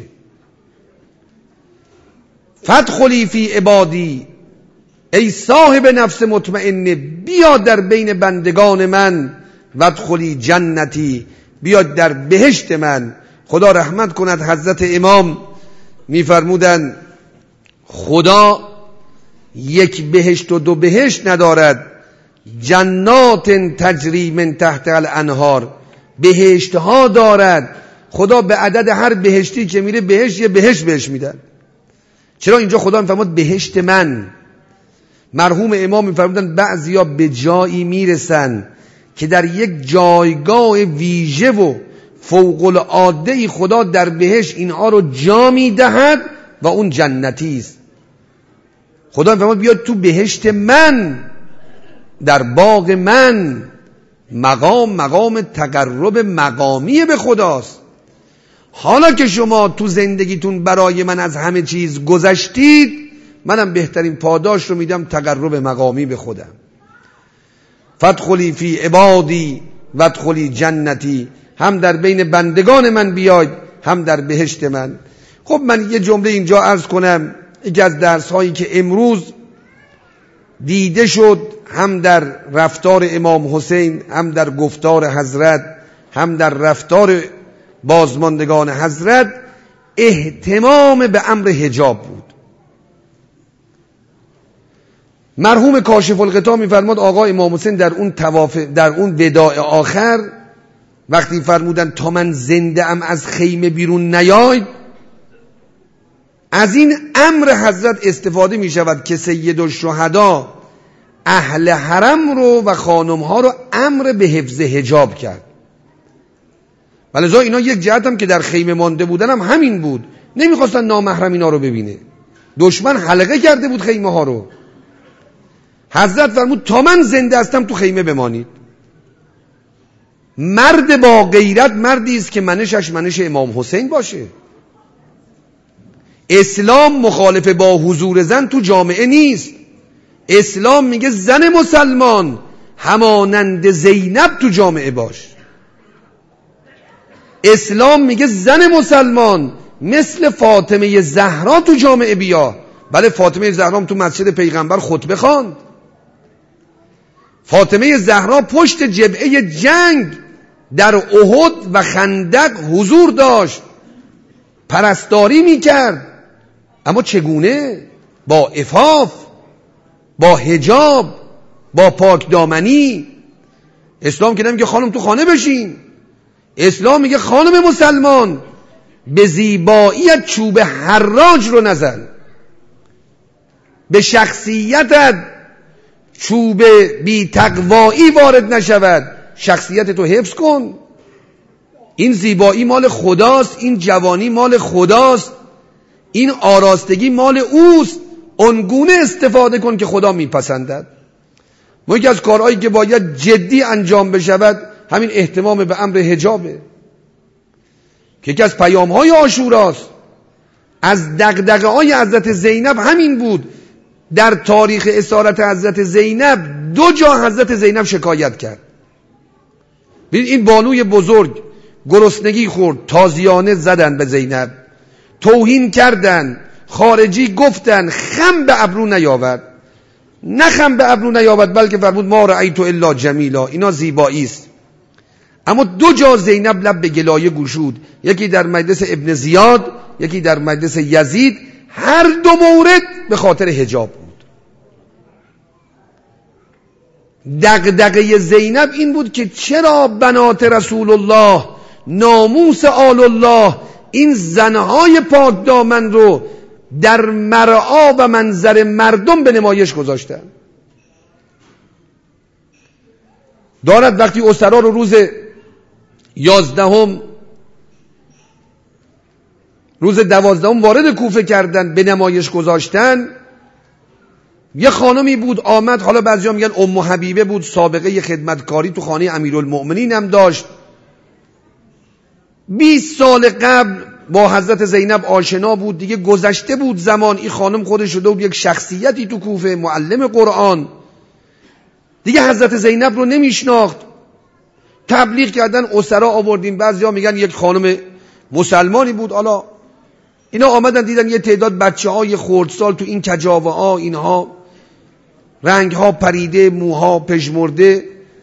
فادخلی فی عبادی، ای صاحب نفس مطمئنه بیا در بین بندگان من، وادخلی جنتی، بیا در بهشت من. خدا رحمت کند حضرت امام میفرمودن خدا یک بهشت و دو بهشت ندارد، جنات تجری من تحت الانهار، بهشت ها دارد. خدا به عدد هر بهشتی که میره بهشت یه بهشت بهش میدن. چرا اینجا خدا میفرمود بهشت من؟ مرحوم امام میفرمودن بعضیا به جایی میرسن که در یک جایگاه ویژه و فوق العاده خدا در بهشت اینها رو جا میدهد و اون جنتی است. خدا میفرمود بیاد تو بهشت من، در باغ من. مقام مقام تقرب مقامی به خداست. حالا که شما تو زندگیتون برای من از همه چیز گذشتید، منم بهترین پاداش رو میدم تقرب مقامی به خودم. فادخلی فی عبادی وادخلی جنتی، هم در بین بندگان من بیاید هم در بهشت من. خب من یه جمله اینجا عرض کنم، یکی از درس هایی که امروز دیده شد هم در رفتار امام حسین، هم در گفتار حضرت، هم در رفتار بازماندگان حضرت، اهتمام به امر حجاب بود. مرحوم کاشف الغطا میفرماد آقا امام حسین در اون طواف، در اون وداع آخر وقتی فرمودن تا من زنده ام از خیمه بیرون نیاید، از این امر حضرت استفاده می شود که سید الشهدا اهل حرم رو و خانمها رو امر به حفظ حجاب کرد. ولذا اینا یک جهت هم که در خیمه مانده بودن هم همین بود، نمیخواستن نامحرم اینا رو ببینه. دشمن حلقه کرده بود خیمه ها رو. حضرت فرمود تا من زنده هستم تو خیمه بمانید. مرد با غیرت مردی است که منشش منش امام حسین باشه. اسلام مخالف با حضور زن تو جامعه نیست. اسلام میگه زن مسلمان همانند زینب تو جامعه باش. اسلام میگه زن مسلمان مثل فاطمه زهرا تو جامعه بیا. بله فاطمه زهرا تو مسجد پیغمبر خطبه خواند. فاطمه زهرا پشت جبهه جنگ در احد و خندق حضور داشت، پرستاری میکرد. اما چگونه؟ با عفاف، با حجاب، با پاک دامنی. اسلام که نمیگه خانم تو خانه بشین. اسلام میگه خانم مسلمان به زیباییت چوب حراج رو نزن، به شخصیتت چوب بی تقوایی وارد نشود، شخصیت تو حفظ کن. این زیبایی مال خداست، این جوانی مال خداست، این آراستگی مال اوست. اونگونه استفاده کن که خدا میپسندد. و یکی از کارهایی که باید جدی انجام بشود همین اهتمام به امر حجابه که یکی از پیام‌های عاشوراست. از دغدغه‌های حضرت زینب همین بود. در تاریخ اسارت حضرت زینب دو جا حضرت زینب شکایت کرد. ببین این بانوی بزرگ گرسنگی خورد، تازیانه زدن به زینب، توهین کردن، خارجی گفتن خم به ابرو نیاورد. نه خم به ابرو نیاورد بلکه فرمود ما رأیت الا جمیلا، اینا زیبایی است. اما دو جا زینب لب به گلایه گشود، یکی در مجلس ابن زیاد، یکی در مجلس یزید. هر دو مورد به خاطر حجاب بود. دغدغه زینب این بود که چرا بنات رسول الله، ناموس آل الله، این زنهای پاک دامن رو در مرعا و منظر مردم به نمایش گذاشتن. دارد وقتی اسرا رو روز یازدهم روز دوازدهم وارد کوفه کردن، به نمایش گذاشتن. یه خانمی بود آمد، حالا بعضیا میگن ام حبیبه بود، سابقه خدمتکاری تو خانه امیرالمؤمنین هم داشت. بیست سال قبل با حضرت زینب آشنا بود، دیگه گذشته بود زمان. این خانم خودش شده بود یک شخصیتی تو کوفه، معلم قرآن. دیگه حضرت زینب رو نمیشناخت. تبلیغ کردن، اسرا آوردیم. بعضیا میگن یک خانم مسلمانی بود. حالا اینا آمدن دیدن یه تعداد بچه های خردسال تو این کجاوه ها، اینها رنگ ها پریده، موها پژمرده،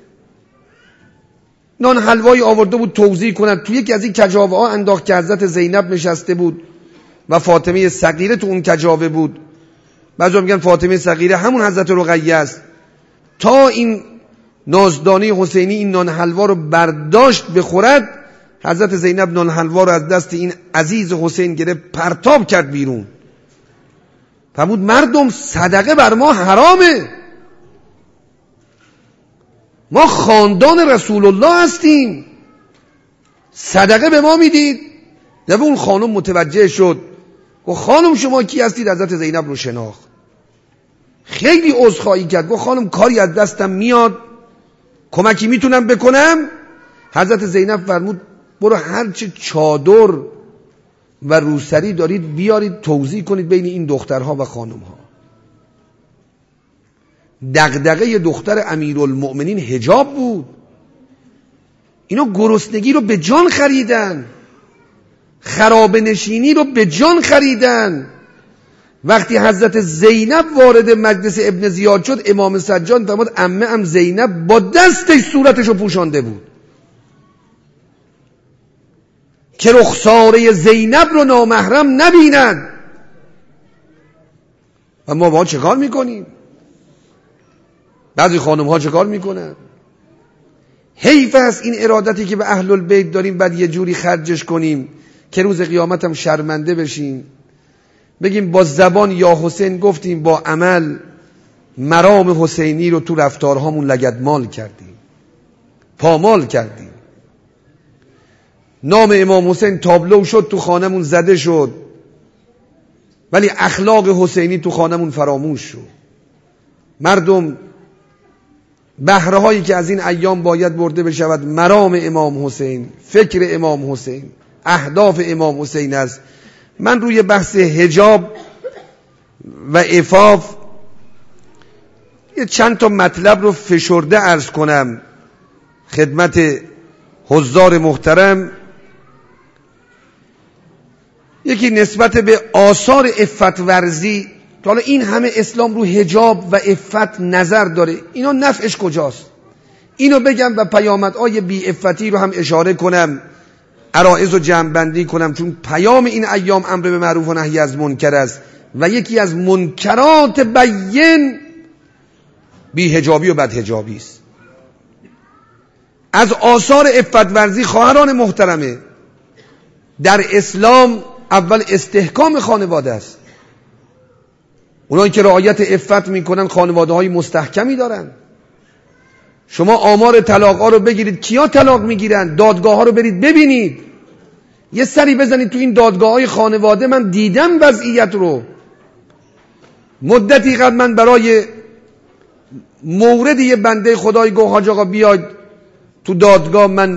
نان حلوایی آورده بود توزیع کنند. تو یکی از این کجاوه ها انداخت که حضرت زینب نشسته بود و فاطمه صغیره تو اون کجاوه بود. بعضی میگن فاطمه صغیره همون حضرت رقیه است. تا این نازدانه حسینی این نان حلوا رو برداشت بخورد، حضرت زینب نان حلوا رو از دست این عزیز حسین گرفت، پرتاب کرد بیرون. فرمود مردم صدقه بر ما حرامه، ما خاندان رسول الله هستیم، صدقه به ما میدید. و اون خانم متوجه شد گفت خانم شما کی هستید؟ حضرت زینب رو شناخت، خیلی عذرخواهی کرد، گفت خانم کاری از دستم میاد، کمکی میتونم بکنم؟ حضرت زینب فرمود برو هرچه چادر و روسری دارید بیارید توزیع کنید بین این دخترها و خانمها. دغدغه دختر امیرالمؤمنین حجاب بود. اینا گرسنگی رو به جان خریدن، خرابه نشینی رو به جان خریدن. وقتی حضرت زینب وارد مجلس ابن زیاد شد، امام سجاد فرمود عمه ام زینب با دستش صورتش رو پوشانده بود که رخساره زینب رو نامحرم نبیند. و ما با چه کار میکنیم؟ بعضی خانم ها چه کار میکنن؟ حیف است این ارادتی که به اهل البیت داریم بعد یه جوری خرجش کنیم که روز قیامت هم شرمنده بشیم، بگیم با زبان یا حسین گفتیم، با عمل مرام حسینی رو تو رفتارهامون لگدمال کردیم، پامال کردیم. نام امام حسین تابلو شد تو خانمون زده شد، ولی اخلاق حسینی تو خانمون فراموش شد. مردم بهره هایی که از این ایام باید برده بشود مرام امام حسین، فکر امام حسین، اهداف امام حسین است. من روی بحث حجاب و عفاف یه چند تا مطلب رو فشرده عرض کنم خدمت حضار محترم. یکی نسبت به آثار عفت ورزی. حالا این همه اسلام رو حجاب و عفت نظر داره، اینا نفعش کجاست؟ اینو بگم و پیامدهای بی عفتی رو هم اشاره کنم، عرائض رو جمع بندی کنم، چون پیام این ایام امر به معروف و نهی از منکر است و یکی از منکرات بیان بی حجابی و بد حجابی است. از آثار عفت ورزی خواهران محترمه در اسلام اول استحکام خانواده است. اونایی که رعایت عفت میکنن خانواده های مستحکمی دارن. شما آمار طلاق ها رو بگیرید، کیا طلاق میگیرن؟ دادگاه ها رو برید ببینید، یه سری بزنید تو این دادگاه های خانواده. من دیدم وضعیت رو. مدتی قبل من برای مورد یه بنده خدای گفت حاج آقا بیاید تو دادگاه. من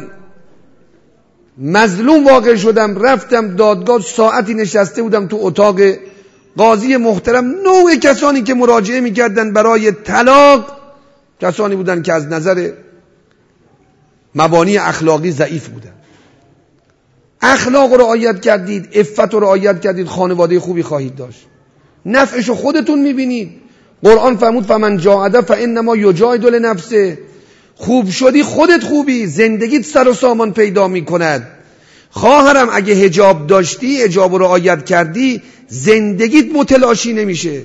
مظلوم واقع شدم، رفتم دادگاه، ساعتی نشسته بودم تو اتاق. قاضی محترم نوع کسانی که مراجعه میکردن برای طلاق کسانی بودن که از نظر مبانی اخلاقی ضعیف بودن. اخلاق رو رعایت کردید، عفت رو رعایت کردید، خانواده خوبی خواهید داشت. نفعشو خودتون میبینید. قرآن فرمود فمن جاهد فانما یجاهد لنفسه. خوب شدی خودت خوبی، زندگیت سر و سامان پیدا میکند. خواهرم اگه حجاب داشتی، حجاب رو رعایت کردی، زندگیت متلاشی نمیشه.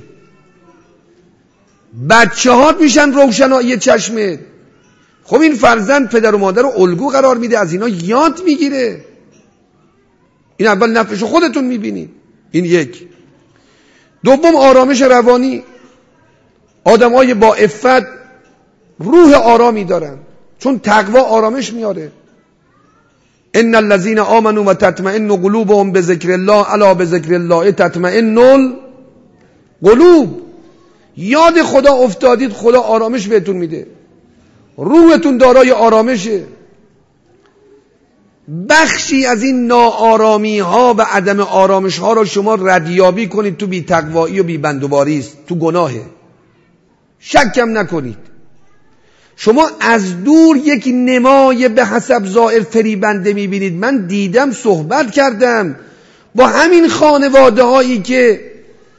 بچه هات میشن روشنایی چشمت. خب این فرزند پدر و مادر رو الگو قرار میده، از اینا یاد میگیره. این اول نفعشو خودتون میبینید. این یک. دوم آرامش روانی. آدمای با عفت روح آرامی دارن، چون تقوا آرامش میاره. ان الذين آمنوا وتطمئن قلوبهم بذکر الله الا بذکر الله تطمئن القلوب. یاد خدا افتادید، خدا آرامش بهتون میده، روحتون دارای آرامشه. بخشی از این ناآرامی ها و عدم آرامش ها رو شما ردیابی کنید تو بی تقوایی و بی بندوباری است، تو گناهه، شکم نکنید. شما از دور یک نمای به حسب ظاهر فریبنده میبینید. من دیدم، صحبت کردم با همین خانواده هایی که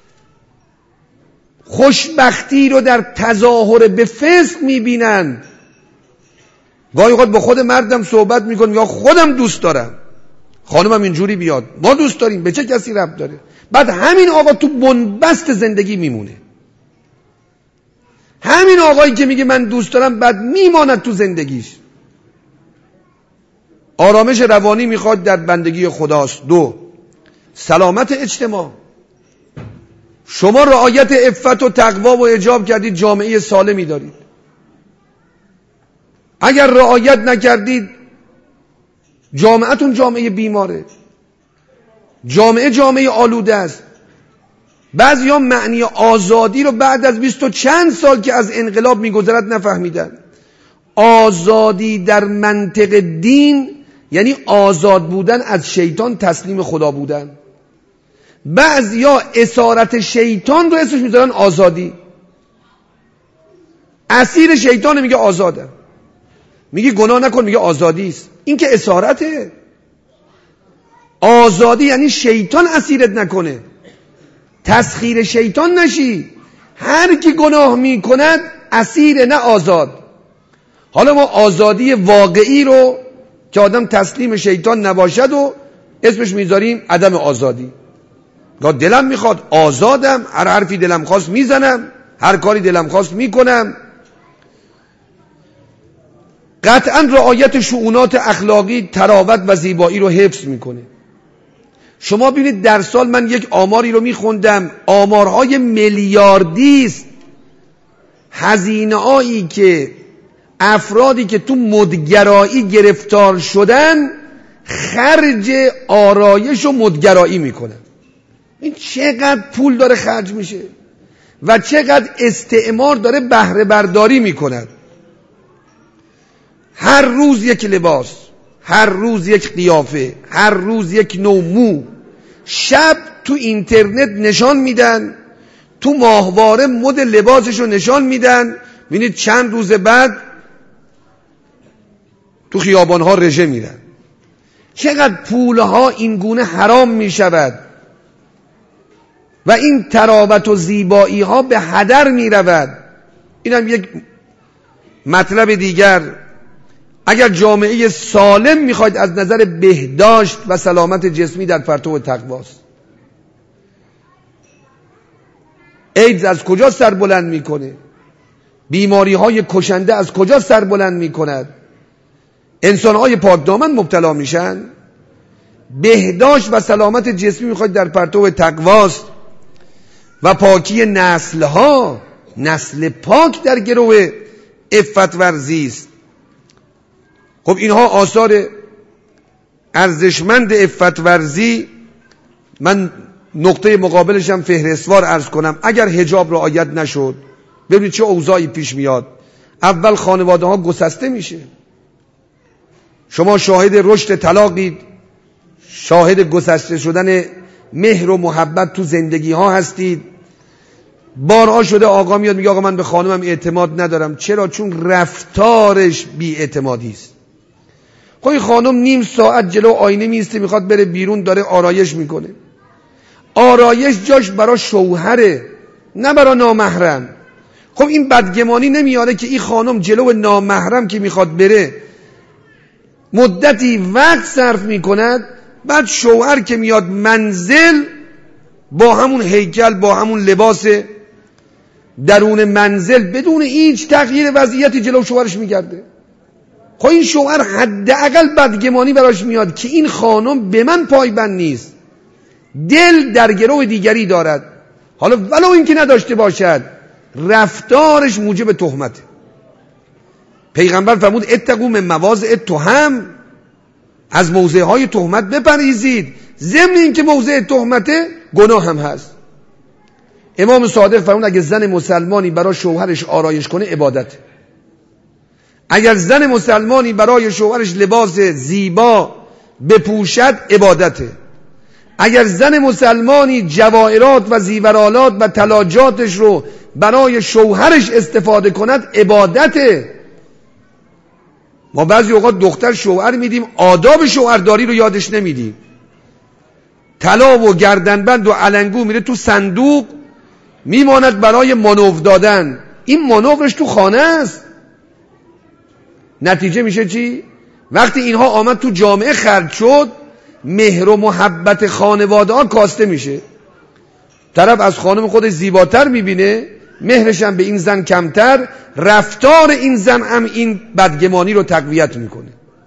خوشبختی رو در تظاهر به فسق میبینن. گاهی اوقات با خود مردم صحبت میکنم، یا خودم دوست دارم خانمم اینجوری بیاد، ما دوست داریم، به چه کسی ربط داره؟ بعد همین آقا تو بنبست زندگی میمونه. همین آقایی که میگه من دوست دارم بعد میماند تو زندگیش. آرامش روانی میخواد در بندگی خداست. دو، سلامت اجتماع. شما رعایت عفت و تقوا و حجاب کردید، جامعه سالمی دارید. اگر رعایت نکردید، جامعهتون جامعه بیماره، جامعه جامعه آلوده است. بعضی ها معنی آزادی رو بعد از بیست و چند سال که از انقلاب میگذرد نفهمیدن. آزادی در منطق دین یعنی آزاد بودن از شیطان، تسلیم خدا بودن. بعضی ها اسارت شیطان رو اسمش میذارن آزادی. اسیر شیطان میگه آزادم، میگه گناه نکن میگه آزادی است. این که اسارته. آزادی یعنی شیطان اسیرت نکنه، تسخیر شیطان نشی. هر کی گناه میکند اسیر نه آزاد. حالا ما آزادی واقعی رو که آدم تسلیم شیطان نباشد و اسمش میذاریم عدم آزادی. گاه دلم میخواد آزادم، هر حرفی دلم خواست میزنم، هر کاری دلم خواست میکنم. قطعا رعایت شؤونات اخلاقی تراوت و زیبایی رو حفظ میکنه. شما ببینید در سال من یک آماری رو میخوندم، آمارهای میلیاردی است، هزینه هایی که افرادی که تو مدگرایی گرفتار شدن خرج آرایش و مدگرایی میکنن. این چقدر پول داره خرج میشه و چقدر استعمار داره بهره برداری میکند. هر روز یک لباس، هر روز یک قیافه، هر روز یک نوع مو. شب تو اینترنت نشان میدن، تو ماهواره مد لباسشو نشان میدن. ببینید چند روز بعد تو خیابانها رژه میرن. چقدر پولها این گونه حرام میشود و این تراوت و زیبایی ها به هدر میرود. اینم یک مطلب دیگر. اگر جامعه سالم میخواید از نظر بهداشت و سلامت جسمی در پرتو تقواست. ایدز از کجا سر بلند میکنه؟ بیماری های کشنده از کجا سر بلند میکند؟ انسان های پاکدامن مبتلا میشن. بهداشت و سلامت جسمی میخواید در پرتو تقواست و پاکی نسل ها، نسل پاک در گروه عفت ورزی است. خب اینها آثار ارزشمند عفت ورزی. من نقطه مقابلش هم فهرستوار عرض کنم. اگر حجاب رعایت نشد، ببینید چه اوضاعی پیش میاد. اول خانواده ها گسسته میشه. شما شاهد رشد طلاقید، شاهد گسسته شدن مهر و محبت تو زندگی ها هستید. بارها شده آقا میاد میگه آقا من به خانمم اعتماد ندارم. چرا؟ چون رفتارش بی اعتمادی است. خب این خانم نیم ساعت جلو آینه میسته میخواد بره بیرون، داره آرایش میکنه. آرایش جاش برای شوهره، نه برای نامحرم. خب این بدگمانی نمیاره که این خانم جلو نامحرم که میخواد بره مدتی وقت صرف میکند، بعد شوهر که میاد منزل با همون هیکل، با همون لباس درون منزل بدون هیچ تغییر وضعیتی جلو شوهرش میگرده. خب این شوهر حداقل بدگمانی براش میاد که این خانم به من پایبند نیست، دل در گروه دیگری دارد. حالا ولو اینکه نداشته باشد، رفتارش موجب تهمته. پیغمبر فرمود اتقوا من مواضع التهم، از موضع های تهمت بپرهیزید. ضمن اینکه موضع تهمته گناه هم هست. امام صادق فرمود اگه زن مسلمانی برای شوهرش آرایش کنه عبادته. اگر زن مسلمانی برای شوهرش لباس زیبا بپوشد عبادته. اگر زن مسلمانی جواهرات و زیورالات و تلاجاتش رو برای شوهرش استفاده کند عبادته. ما بعضی اوقات دختر شوهر میدیم، آداب شوهرداری رو یادش نمیدیم. طلا و گردنبند و علنگو میره تو صندوق، میماند برای مانور دادن. این مانورش تو خانه است. نتیجه میشه چی؟ وقتی اینها آمد تو جامعه خرج شد، مهر و محبت خانواده ها کاسته میشه. طرف از خانم خودش زیباتر میبینه، مهرش هم به این زن کمتر، رفتار این زن هم این بدگمانی رو تقویت میکنه.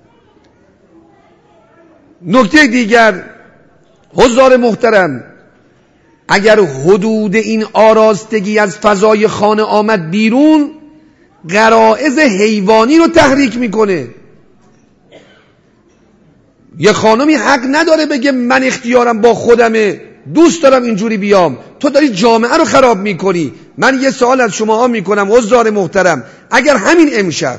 نکته دیگر، حضار محترم، اگر حدود این آراستگی از فضای خانه آمد بیرون، غرایز حیوانی رو تحریک میکنه. یه خانمی حق نداره بگه من اختیارم با خودمه، دوست دارم اینجوری بیام. تو داری جامعه رو خراب میکنی. من یه سوال از شماها میکنم حضار محترم، اگر همین امشب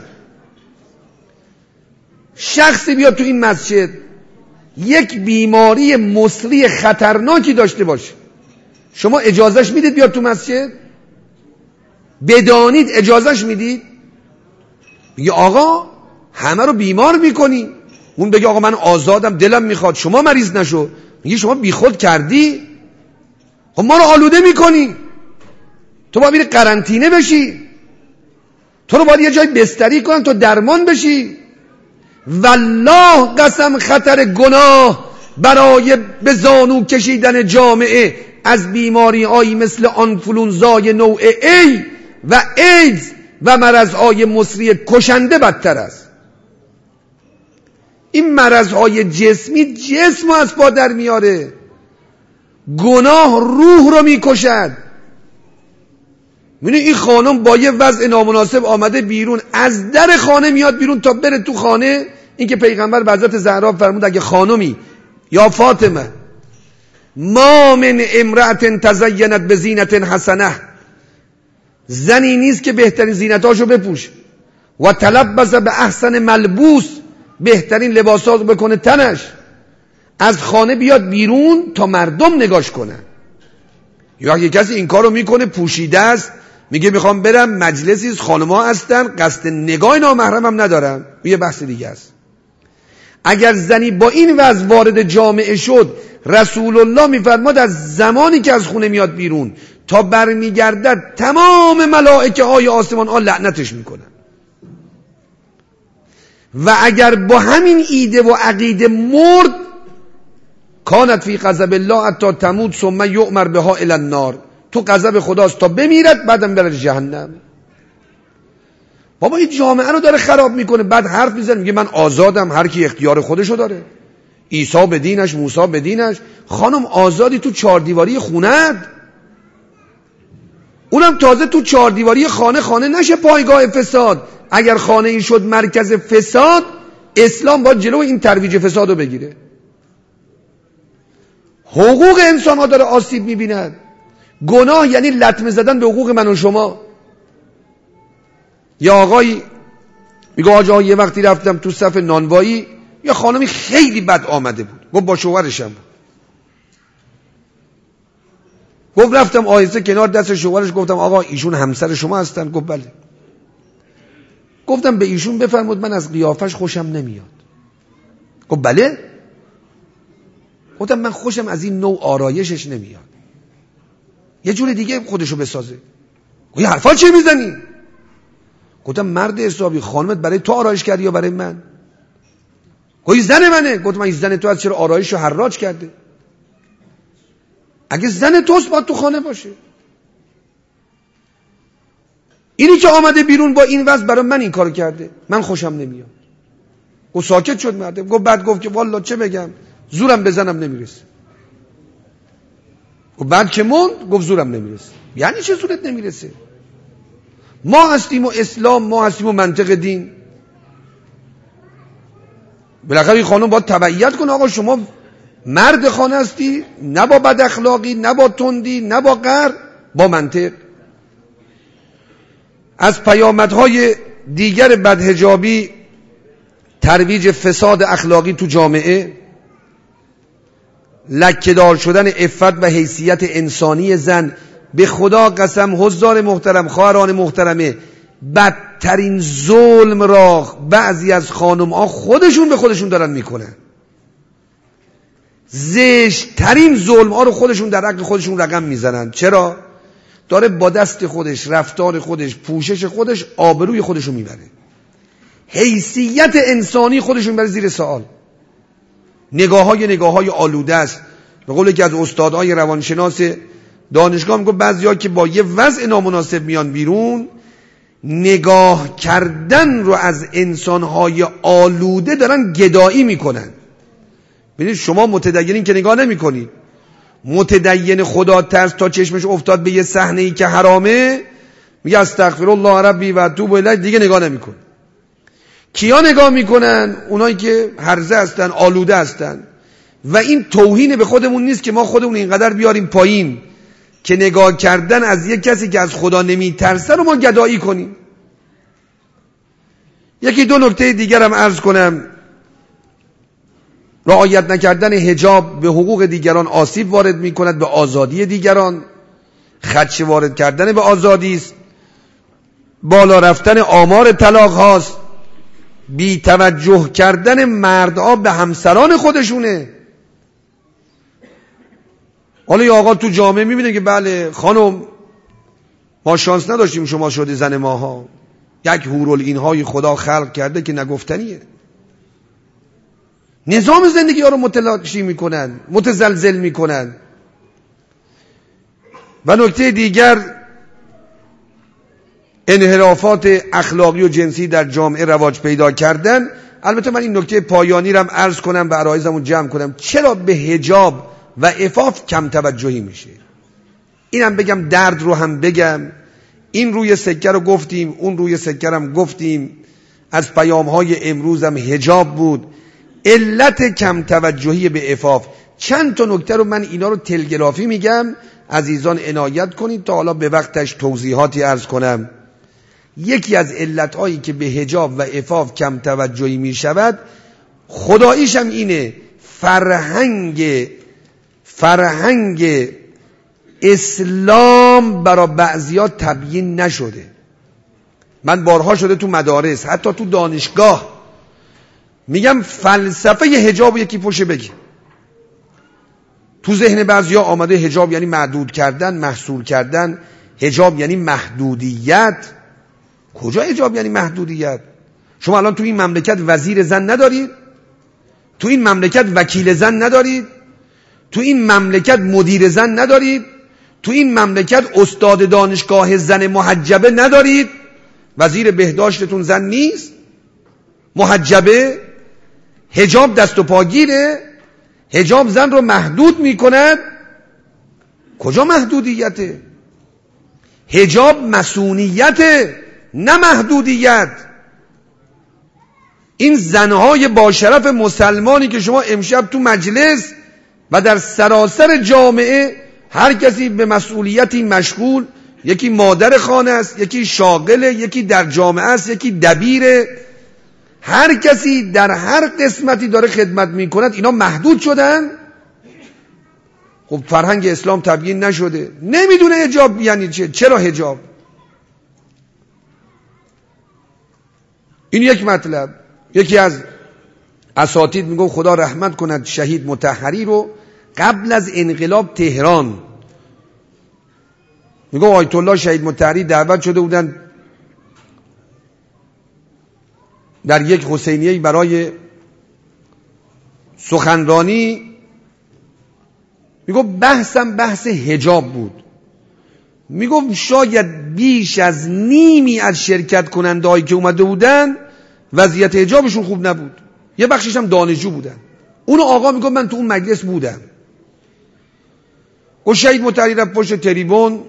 شخصی بیاد تو این مسجد یک بیماری مصری خطرناکی داشته باشه، شما اجازهش میدید بیاد تو مسجد؟ بدانید اجازهش میدید؟ میگه آقا همه رو بیمار میکنی. اون بگه آقا من آزادم، دلم میخواد، شما مریض نشو. میگه شما بیخود کردی، خب ما رو آلوده میکنی، تو باید بری قرنطینه بشی، تو رو باید یه جای بستری کنن تو درمان بشی. والله قسم خطر گناه برای به زانو کشیدن جامعه از بیماری هایی مثل آنفلونزای نوع ای و ایدز و مرضهای مصری کشنده بدتر است. این مرضهای جسمی جسم از پا در میاره، گناه روح رو میکشد. می‌بینی این خانم با یه وضع نامناسب آمده بیرون، از در خانه میاد بیرون تا بره تو خانه. این که پیغمبر به حضرت زهرا فرمود اگه خانمی یا فاطمه ما من امرأت تزینت بزینت حسنه، زنی نیست که بهترین زینتاشو بپوشه و تلبس به احسن ملبوس، بهترین لباساشو بکنه تنش، از خانه بیاد بیرون تا مردم نگاش کنن. یا اگه کسی این کارو میکنه پوشیده است، میگه میخوام برم مجلسی خانم‌ها هستن قصد نگاه نامحرمم ندارم، یه بحث دیگه است. اگر زنی با این وضع وارد جامعه شد، رسول الله میفرماد از زمانی که از خونه میاد بیرون تا برمیگردد تمام ملائکه های آسمان ها لعنتش میکنن. و اگر با همین ایده و عقیده مرد، کانت فی غضب الله حتی تموت ثم یؤمر بها الی النار، تو غضب خداست تا بمیرد بعدم بره جهنم. بابا این جامعه رو داره خراب میکنه. بعد حرف میزنه میگه من آزادم، هر کی اختیار خودشو داره، عیسی به دینش، موسی به دینش. خانم آزادی تو چهار دیواری خونت، اونم تازه تو چهار دیواری خانه. خانه نشه پایگاه فساد. اگر خانه این شد مرکز فساد، اسلام باید جلو این ترویج فساد رو بگیره. حقوق انسان ها داره آسیب میبیند. گناه یعنی لطمه زدن به حقوق من و شما. یا آقایی میگه آجا یه وقتی رفتم تو صف نانوایی، یه خانمی خیلی بد آمده بود، گفت با شوهرشم بود. گفت رفتم آهسته کنار دست شوهرش، گفتم آقا ایشون همسر شما هستن؟ گفت بله. گفتم به ایشون بفرمود من از قیافش خوشم نمیاد. گفت بله. گفتم من خوشم از این نوع آرایشش نمیاد، یه جور دیگه خودشو بسازه. گفت یه حرفا چه میزنی؟ گفتم مرد حسابی، خانمت برای تو آرایش کردی یا برای من؟ گفت زن منه. گفتم این زن تو از چرا آرایشو حراج کرده؟ اگه زن توست باید تو خانه باشه. اینی که آمده بیرون با این وضع برای من این کارو کرده، من خوشم نمیاد. گفت ساکت شد مرد. گفت بعد گفت که والله چه بگم، زورم بزنم نمیرسه. گفت بعد که موند، گفت زورم نمیرسه. یعنی چه زورت نمیرسه؟ ما هستیم و اسلام، ما هستیم و منطق دین. بالاخره این خانم باید تبعیت کنه آقا شما مرد خانه هستی، نه با بد اخلاقی، نه با تندی، نه با قهر، با منطق. از پیامدهای دیگر بدحجابی ترویج فساد اخلاقی تو جامعه، لکه‌دار شدن عفت و حیثیت انسانی زن. به خدا قسم حضار محترم، خواهران محترمه، بدترین ظلم را بعضی از خانم ها خودشون به خودشون دارن میکنن. زشت ترین ظلم ها رو خودشون در عقل خودشون رقم میزنن. چرا؟ داره با دست خودش، رفتار خودش، پوشش خودش آبروی خودشو میبره، حیثیت انسانی خودشون میبره زیر سوال. نگاه های نگاه های آلوده است. به قول که از استادهای روانشناس دانشگاه میگه بعضیا که با یه وضع نامناسب میان بیرون، نگاه کردن رو از انسانهای آلوده دارن گدایی میکنن. ببینید شما متدینین که نگاه نمیکنید، متدین خدا ترس تا چشمش افتاد به یه صحنه ای که حرامه میگه استغفر الله ربی و توب الیه، دیگه نگاه نمیکنه. کیا نگاه میکنن؟ اونایی که هرزه هستن، آلوده هستن. و این توهین به خودمون نیست که ما خودمون اینقدر بیاریم پایین که نگاه کردن از یک کسی که از خدا نمیترسه رو ما گدایی کنیم. یکی دو نکته دیگر هم عرض کنم. رعایت نکردن حجاب به حقوق دیگران آسیب وارد میکند، به آزادی دیگران. خدشه وارد کردن به آزادی است. بالا رفتن آمار طلاق هاست، بی توجه کردن مردها به همسران خودشونه. حالا یه آقا تو جامعه میبینه که بله خانم ما شانس نداشتیم شما شده زن ماها، یک حورالعین‌های خدا خلق کرده که نگفتنیه. نظام زندگی ها رو متلاشی میکنن، متزلزل میکنن. و نکته دیگر، انحرافات اخلاقی و جنسی در جامعه رواج پیدا کردن. البته من این نکته پایانی رو هم عرض کنم و عرایزمو جمع کنم. چرا به حجاب و عفاف کم توجهی میشه؟ اینم بگم، درد رو هم بگم. این روی سکه رو گفتیم، اون روی سکه هم گفتیم. از پیام‌های امروز هم حجاب بود. علت کم توجهی به عفاف، چند تا نکته رو من اینا رو تلگرافی میگم، عزیزان عنایت کنید تا حالا به وقتش توضیحاتی عرض کنم. یکی از علتهایی که به حجاب و عفاف کم توجهی میشود، خداییش هم اینه، فرهنگ فرهنگ اسلام برای بعضیا تبیین نشده. من بارها شده تو مدارس، حتی تو دانشگاه، میگم فلسفه حجاب یکی پشه بگی. تو ذهن بعضیا آمده حجاب یعنی محدود کردن، محصور کردن. حجاب یعنی محدودیت. کجا حجاب یعنی محدودیت؟ شما الان تو این مملکت وزیر زن ندارید؟ تو این مملکت وکیل زن ندارید؟ تو این مملکت مدیر زن ندارید؟ تو این مملکت استاد دانشگاه زن محجبه ندارید؟ وزیر بهداشتتون زن نیست؟ محجبه؟ حجاب دست و پاگیره؟ حجاب زن رو محدود میکند؟ کجا محدودیته؟ حجاب مسئولیته، نه محدودیت. این زنهای با شرف مسلمانی که شما امشب تو مجلس و در سراسر جامعه هر کسی به مسئولیتی مشغول، یکی مادر خانه است، یکی شاغله، یکی در جامعه است، یکی دبیره، هر کسی در هر قسمتی داره خدمت میکند، اینا محدود شدن. خب فرهنگ اسلام تبیین نشده، نمیدونه حجاب یعنی چه. چرا حجاب؟ این یک مطلب. یکی از اساتید میگه خدا رحمت کند شهید مطهری رو، قبل از انقلاب تهران، میگه آیت الله شهید مطهری دعوت شده بودن در یک حسینیه برای سخنرانی. میگه بحثم بحث حجاب بود. میگه شاید بیش از نیمی از شرکت کننده هایی که اومده بودن وضعیت حجابشون خوب نبود، یه بخشش هم دانشجو بودن. اونو آقا میگه من تو اون مجلس بودم. و شهید مطهری رفت پشت تریبون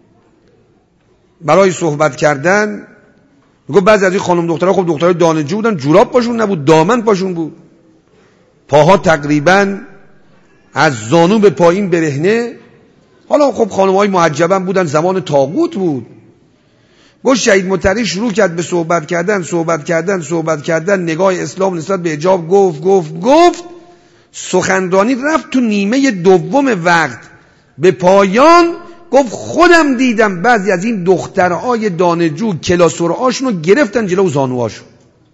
برای صحبت کردن. میگه بعضی از این خانم دخترها خب دخترای دانشجو بودن، جوراب پاشون نبود، دامن پاشون بود، پاها تقریبا از زانو به پایین برهنه. حالا خب خانم‌های محجبم بودن، زمان طاغوت بود. گفت شهید مطهری شروع کرد به صحبت کردن صحبت کردن صحبت کردن نگاه اسلام نسبت به حجاب گفت گفت گفت سخنرانی رفت تو نیمه دوم وقت به پایان. گفت خودم دیدم بعضی از این دخترهای دانشجو کلاسورهاشون رو گرفتن جلو زانوهاشون.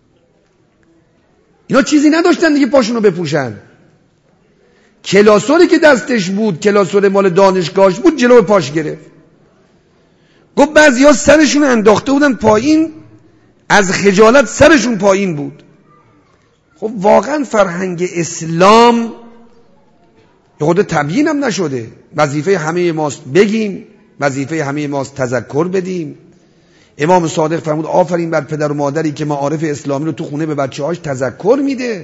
اینا چیزی نداشتن دیگه پاشون رو بپوشن. کلاسوری که دستش بود، کلاسور مال دانشگاهش بود، جلو پاش گرفت. گفت بعضی ها سرشون انداخته بودن پایین، از خجالت سرشون پایین بود. خب واقعا فرهنگ اسلام یه خود تبیین هم نشده. وظیفه همه ماست بگیم، وظیفه همه ماست تذکر بدیم. امام صادق فرمود آفرین بر پدر و مادری که معارف اسلامی رو تو خونه به بچه هاش تذکر میده.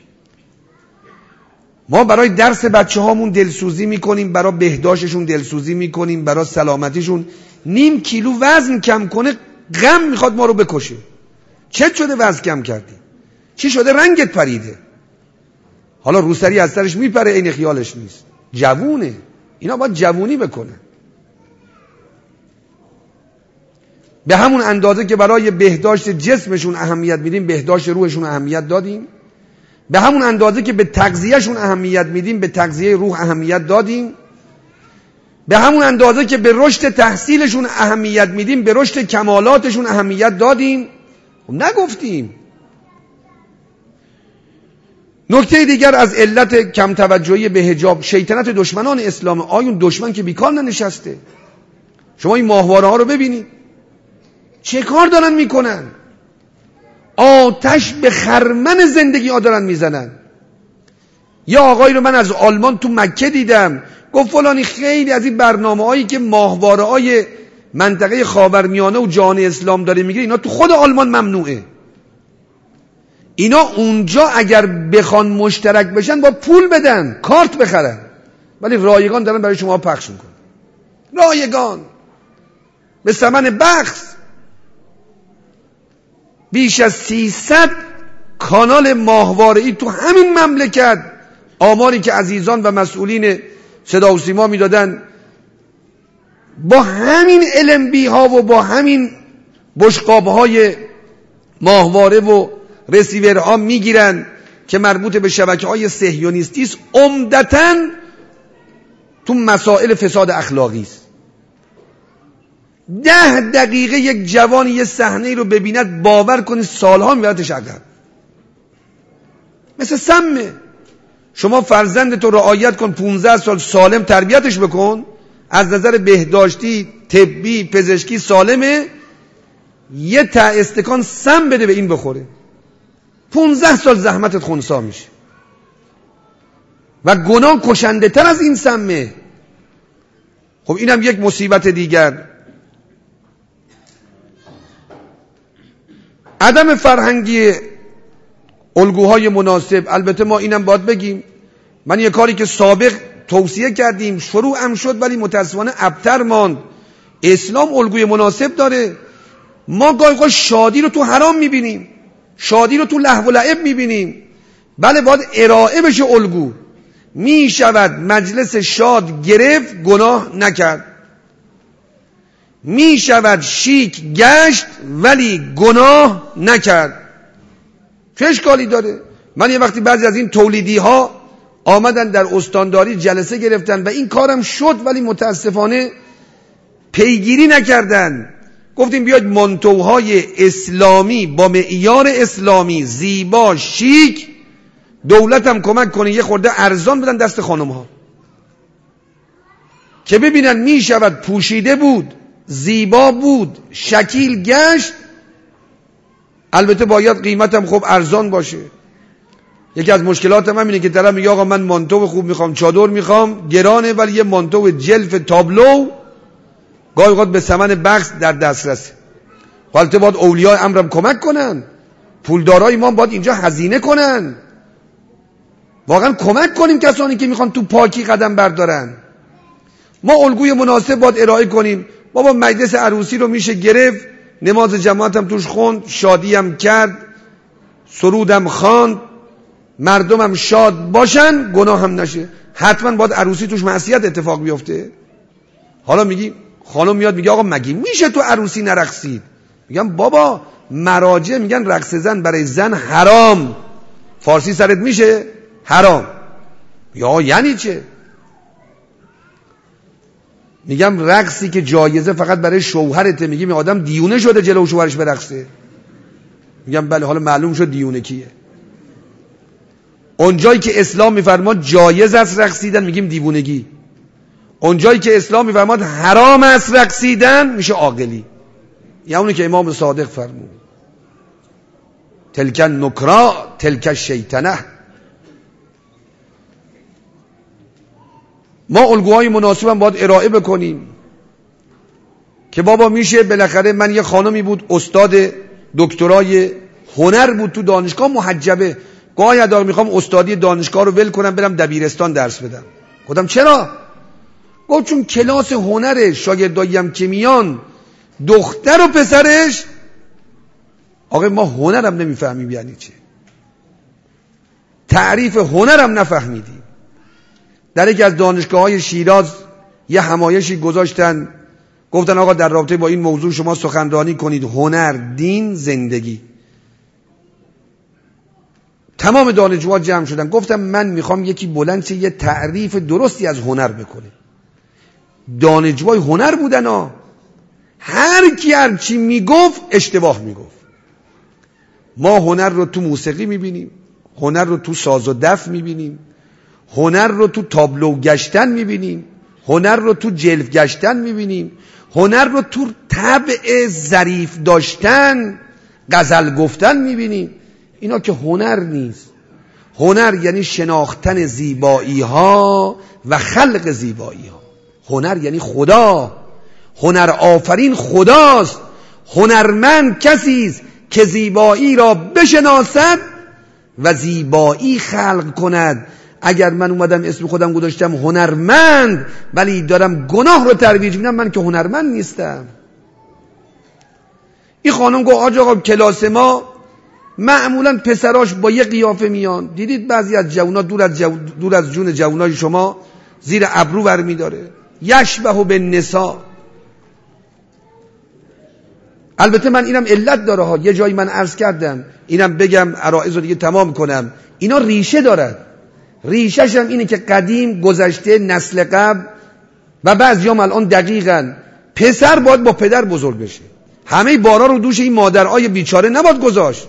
ما برای درس بچه هامون دلسوزی میکنیم، برای بهداشتشون دلسوزی میکنیم، برای سلامتیشون. نیم کیلو وزن کم کنه غم میخواد ما رو بکشه. چه شده وزن کم کردی؟ چی شده رنگت پریده؟ حالا روسری از سرش میپره، این خیالش نیست، جوونه. اینا باید جوونی بکنه. به همون اندازه که برای بهداشت جسمشون اهمیت میدیم، بهداشت روحشون اهمیت دادیم. به همون اندازه که به تغذیهشون اهمیت میدیم، به تغذیه روح اهمیت دادیم. به همون اندازه که به رشد تحصیلشون اهمیت میدیم به رشد کمالاتشون اهمیت دادیم؟ نگفتیم. نکته دیگر از علت کم توجهی به حجاب شیطنت دشمنان اسلام. آیون دشمن که بیکار ننشسته. شما این ماهواره ها رو ببینید چه کار دارن میکنن؟ آتش به خرمن زندگی ها دارن میزنن. یا آقایی رو من از آلمان تو مکه دیدم، گفت فلانی خیلی از این برنامه هایی که ماهواره های منطقه خاورمیانه و جهان اسلام داره میگیره اینا تو خود آلمان ممنوعه. اینا اونجا اگر بخوان مشترک بشن با پول بدن، کارت بخرن، ولی رایگان دارن برای شما پخش میکنن. رایگان به ثمن بخس. بیش از سیصد کانال ماهواره‌ای تو همین مملکت، آماری که عزیزان و مسئولین صدا و سیما میدادن، با همین ال ام بی ها و با همین بشقاب های ماهواره و رسیور ها میگیرن که مربوط به شبکه های صهیونیستی است، عمدتاً تو مسائل فساد اخلاقی است. ده دقیقه یک جوان یه صحنه رو ببیند باور کنید سالها میبردش عقب. مثل سمه. شما فرزندتو رعایت کن، پونزده سال سالم تربیتش بکن، از نظر بهداشتی طبی پزشکی سالمه، یه ته استکان سم بده به این بخوره، پونزده سال زحمتت خونسا میشه. و گناه کشنده تر از این سمه. خب اینم یک مصیبت دیگر. عدم فرهنگی الگوهای مناسب. البته ما اینم باید بگیم، من یه کاری که سابق توصیه کردیم شروع هم شد ولی متاسفانه ابتر ماند. اسلام الگوی مناسب داره. ما گاهی اوقات شادی رو تو حرام میبینیم، شادی رو تو لهو و لعب میبینیم. بله باید ارائه بشه الگو. میشود مجلس شاد گرفت گناه نکرد، میشود شیک گشت ولی گناه نکرد. چه اشکالی داره؟ من یه وقتی بعضی از این تولیدی ها آمدن در استانداری جلسه گرفتن و این کارم شد ولی متاسفانه پیگیری نکردن. گفتیم بیاید مانتوهای اسلامی با معیار اسلامی زیبا شیک، دولت هم کمک کنه یه خورده ارزان بدن دست خانم ها که ببینن می شود پوشیده بود، زیبا بود، شکیل گشت. البته باید قیمتم خوب ارزان باشه. یکی از مشکلات من اینه که طرف میگه آقا من مانتو خوب میخوام، چادر میخوام، گرانه، ولی یه مانتو جلف تابلو گاهی اوقات به ثمن بخس در دسترسه. البته باید اولیاء امرم کمک کنن، پولدارای ما باید اینجا هزینه کنن، واقعا کمک کنیم کسانی که میخوان تو پاکی قدم بردارن. ما الگوی مناسب باید ارائه کنیم. بابا مجلس عروسی رو میشه گرفت، نماز جماعت هم توش خوند، شادی هم کرد، سرودم خواند، مردم هم شاد باشن، گناه هم نشه. حتما باید عروسی توش معصیت اتفاق بیفته؟ حالا میگی خانم میاد میگه آقا مگه میشه تو عروسی نرقصید؟ میگم بابا مراجع میگن رقص زن برای زن حرام. فارسی سرت میشه؟ حرام. یا یعنی چه؟ میگم رقصی که جایزه فقط برای شوهرته، میگیم آدم دیونه شده جلو شوهرش برقصه. میگم بله، حالا معلوم شد دیونه کیه. اونجایی که اسلام میفرماد جایز است رقصیدن میگیم دیوونگی، اونجایی که اسلام میفرماد حرام است رقصیدن میشه عاقلی. یا اونی که امام صادق فرمود تلک نکرا تلک شیطنه. ما الگوهای مناسب هم باید ارائه بکنیم که بابا میشه. بالاخره من یه خانمی بود استاد دکترای هنر بود تو دانشگاه، محجبه. گاهی ادعا میخوام استادی دانشگاه رو ول کنم برم دبیرستان درس بدم. گفتم چرا؟ گفت چون کلاس هنر شاگردایی هم که میان دختر و پسرش، آقا ما هنرم نمیفهمیم یعنی چه، تعریف هنرم نفهمیدیم. در یکی از دانشگاه‌های شیراز یه همایشی گذاشتن، گفتن آقا در رابطه با این موضوع شما سخنرانی کنید، هنر، دین، زندگی. تمام دانشجوها جمع شدن. گفتم من میخوام یکی بلند شه یه تعریف درستی از هنر بکنه. دانشجوی هنر بودن ها. هر کی هر چی میگفت اشتباه میگفت. ما هنر رو تو موسیقی میبینیم، هنر رو تو ساز و دف میبینیم، هنر رو تو تابلو گشتن میبینیم، هنر رو تو جلف گشتن میبینیم، هنر رو تو طبع ظریف داشتن، غزل گفتن میبینیم. اینا که هنر نیست. هنر یعنی شناختن زیبایی ها و خلق زیبایی ها. هنر یعنی خدا. هنر آفرین خداست. هنرمند کسی است که زیبایی را بشناسد و زیبایی خلق کند. اگر من اومدم اسم خودم گذاشتم هنرمند ولی دارم گناه رو ترویج میدم، من که هنرمند نیستم. این خانم گفت آج آقا کلاس ما معمولا پسراش با یه قیافه میان. دیدید بعضی از جوونا دور از, جو... دور از جون جوونای شما زیر ابرو برمی داره. یشبه به نساء. البته من اینم علت داره ها. یه جایی من عرض کردم، اینم بگم عرائض رو دیگه تمام کنم. اینا ریشه دارد. ریشه‌ش هم اینه که قدیم گذشته نسل قبل و بعضیام الان دقیقاً پسر باید با پدر بزرگ بشه. همه بارا رو دوش این مادرای بیچاره نباید گذاشت.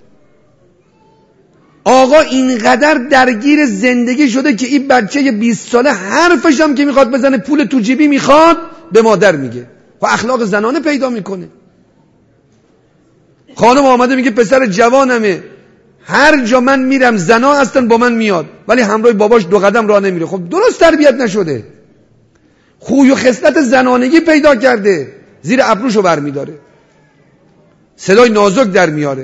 آقا اینقدر درگیر زندگی شده که این بچه بیست ساله حرفش هم که میخواد بزنه پول تو جیبی میخواد به مادر میگه و اخلاق زنانه پیدا میکنه. خانم آمده میگه پسر جوانمه، هر جا من میرم زنا هستن با من میاد ولی همراه باباش دو قدم راه نمیره. خب درست تربیت نشده، خوی و خصلت زنانگی پیدا کرده، زیر ابروشو برمیداره، صدای نازک در میاره.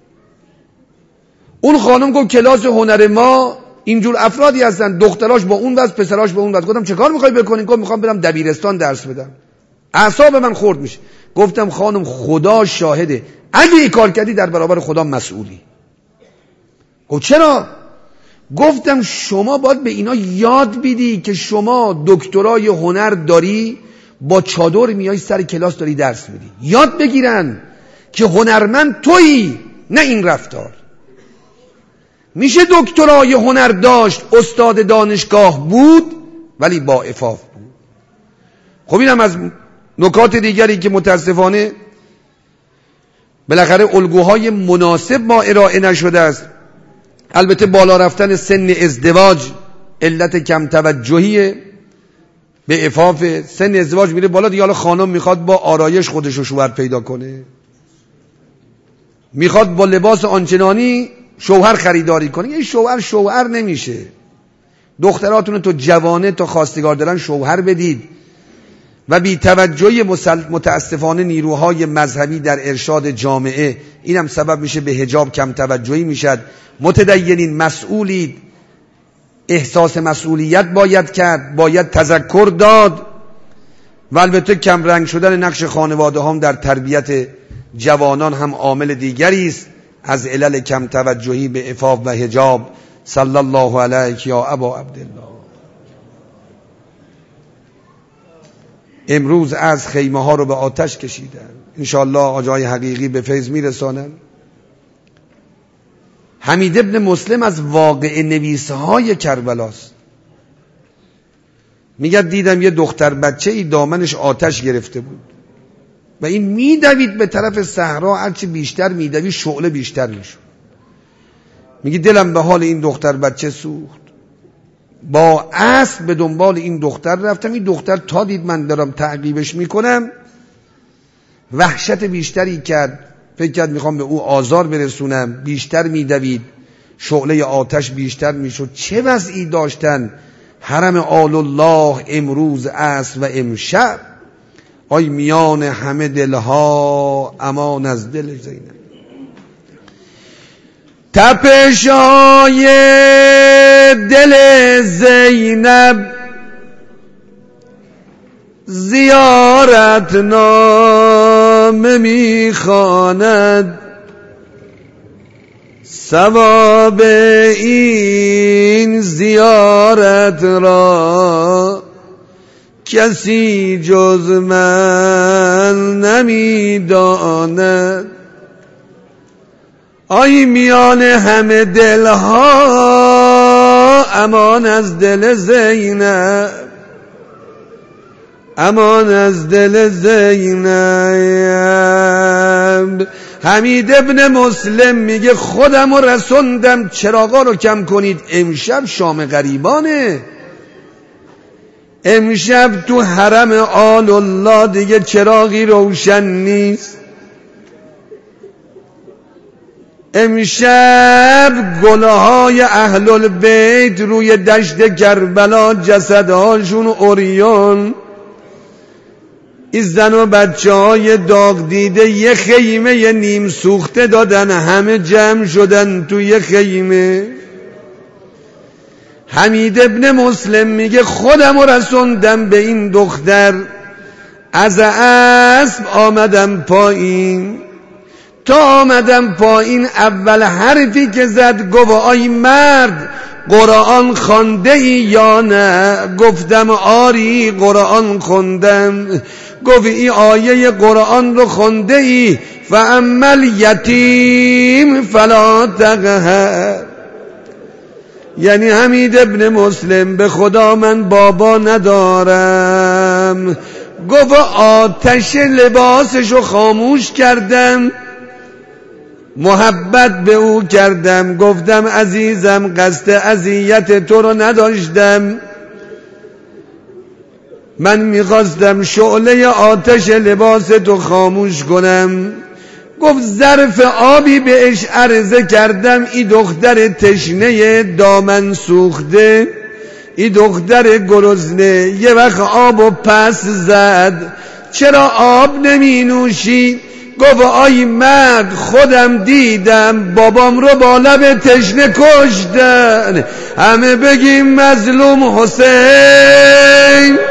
اون خانم گفت کلاس هنر ما اینجور افرادی هستن، دختراش با اون وضع پسراش با اون وضع. گفتم چه کار میخوای بکنین؟ گفت میخوام برم دبیرستان درس بدم. اعصاب من خورد میشه. گفتم خانم خدا شاهده اگه این کار کردی در برابر خدا مسئولی. گفت چرا؟ گفتم شما باید به اینا یاد بدی که شما دکترای هنر داری، با چادر میای سر کلاس داری درس میدی. یاد بگیرن که هنرمند تویی، نه این رفتار. میشه دکترای هنر داشت، استاد دانشگاه بود ولی با عفاف بود. خب اینم از نکات دیگری که متاسفانه بالاخره الگوهای مناسب ما ارائه نشده است. البته بالا رفتن سن ازدواج علت کم توجهی به عفاف. سن ازدواج میره بالا دیگه، حالا خانم میخواد با آرایش خودشو شوهر پیدا کنه، میخواد با لباس آنچنانی شوهر خریداری کنه. این شوهر شوهر نمیشه. دختراتون تو جوانه تا خواستگار دارن شوهر بدید. و بی توجهی متاسفانه نیروهای مذهبی در ارشاد جامعه اینم سبب میشه به حجاب کم توجهی میشد. متدینین مسئولید، احساس مسئولیت باید کرد، باید تذکر داد. و البته کم رنگ شدن نقش خانواده هم در تربیت جوانان هم عامل دیگری است از علل کم توجهی به عفاف و حجاب. صلی الله علیک یا ابا عبدالله. امروز از خیمه ها رو به آتش کشیدن. انشاءالله آجای حقیقی به فیض میرسانن. حمید ابن مسلم از واقع نویسه های کربلاست. میگه دیدم یه دختر بچه ای دامنش آتش گرفته بود و این میدوید به طرف صحرا، هرچی بیشتر میدوید شعله بیشتر میشد. میگه دلم به حال این دختر بچه سوخت. با اسب به دنبال این دختر رفتم. این دختر تا دید من دارم تعقیبش میکنم وحشت بیشتری کرد، فکر کرد میخوام به او آزار برسونم، بیشتر میدوید، شعله آتش بیشتر میشد. چه وضعی داشتن حرم آل الله امروز است و امشب. آی میان همه دلها امان از دل زینب. تپشای دل زینب زیارت نامه میخواند، ثواب این زیارت را کسی جز من نمیداند. آی میان همه دلها امان از دل زینب. امان از دل زینب. حمید ابن مسلم میگه خودم رو رسوندم چراغا رو کم کنید، امشب شام غریبانه، امشب تو حرم آل الله دیگه چراغی روشن نیست، امشب گلهای اهل البیت روی دشت کربلا جسدهاشون اوریان، این زن و بچه های داغ دیده یه خیمه یه نیم سوخته دادن، همه جمع شدن توی یه خیمه. حمید ابن مسلم میگه خودم رسوندم به این دختر، از اسب آمدم پایین، تا آمدم پایین اول حرفی که زد گفت آی مرد قرآن خونده ای یا نه؟ گفتم آری قرآن خوندم. گفت این آیه قرآن رو خونده ای فاما الیتیم فلا تقهر، یعنی حمید ابن مسلم به خدا من بابا ندارم. گفت آتش لباسشو خاموش کردم، محبت به او کردم، گفتم عزیزم قصد اذیت تو رو نداشتم، من میخواستم شعله آتش لباس تو خاموش کنم. گفت ظرف آبی بهش عرضه کردم، این دختر تشنه دامن سوخته، این دختر گرسنه، یه وقت آبو پس زد، چرا آب نمی نوشی؟ گفت آی مرد خودم دیدم بابام رو با لب تشنه کشتن. همه بگیم مظلوم حسین.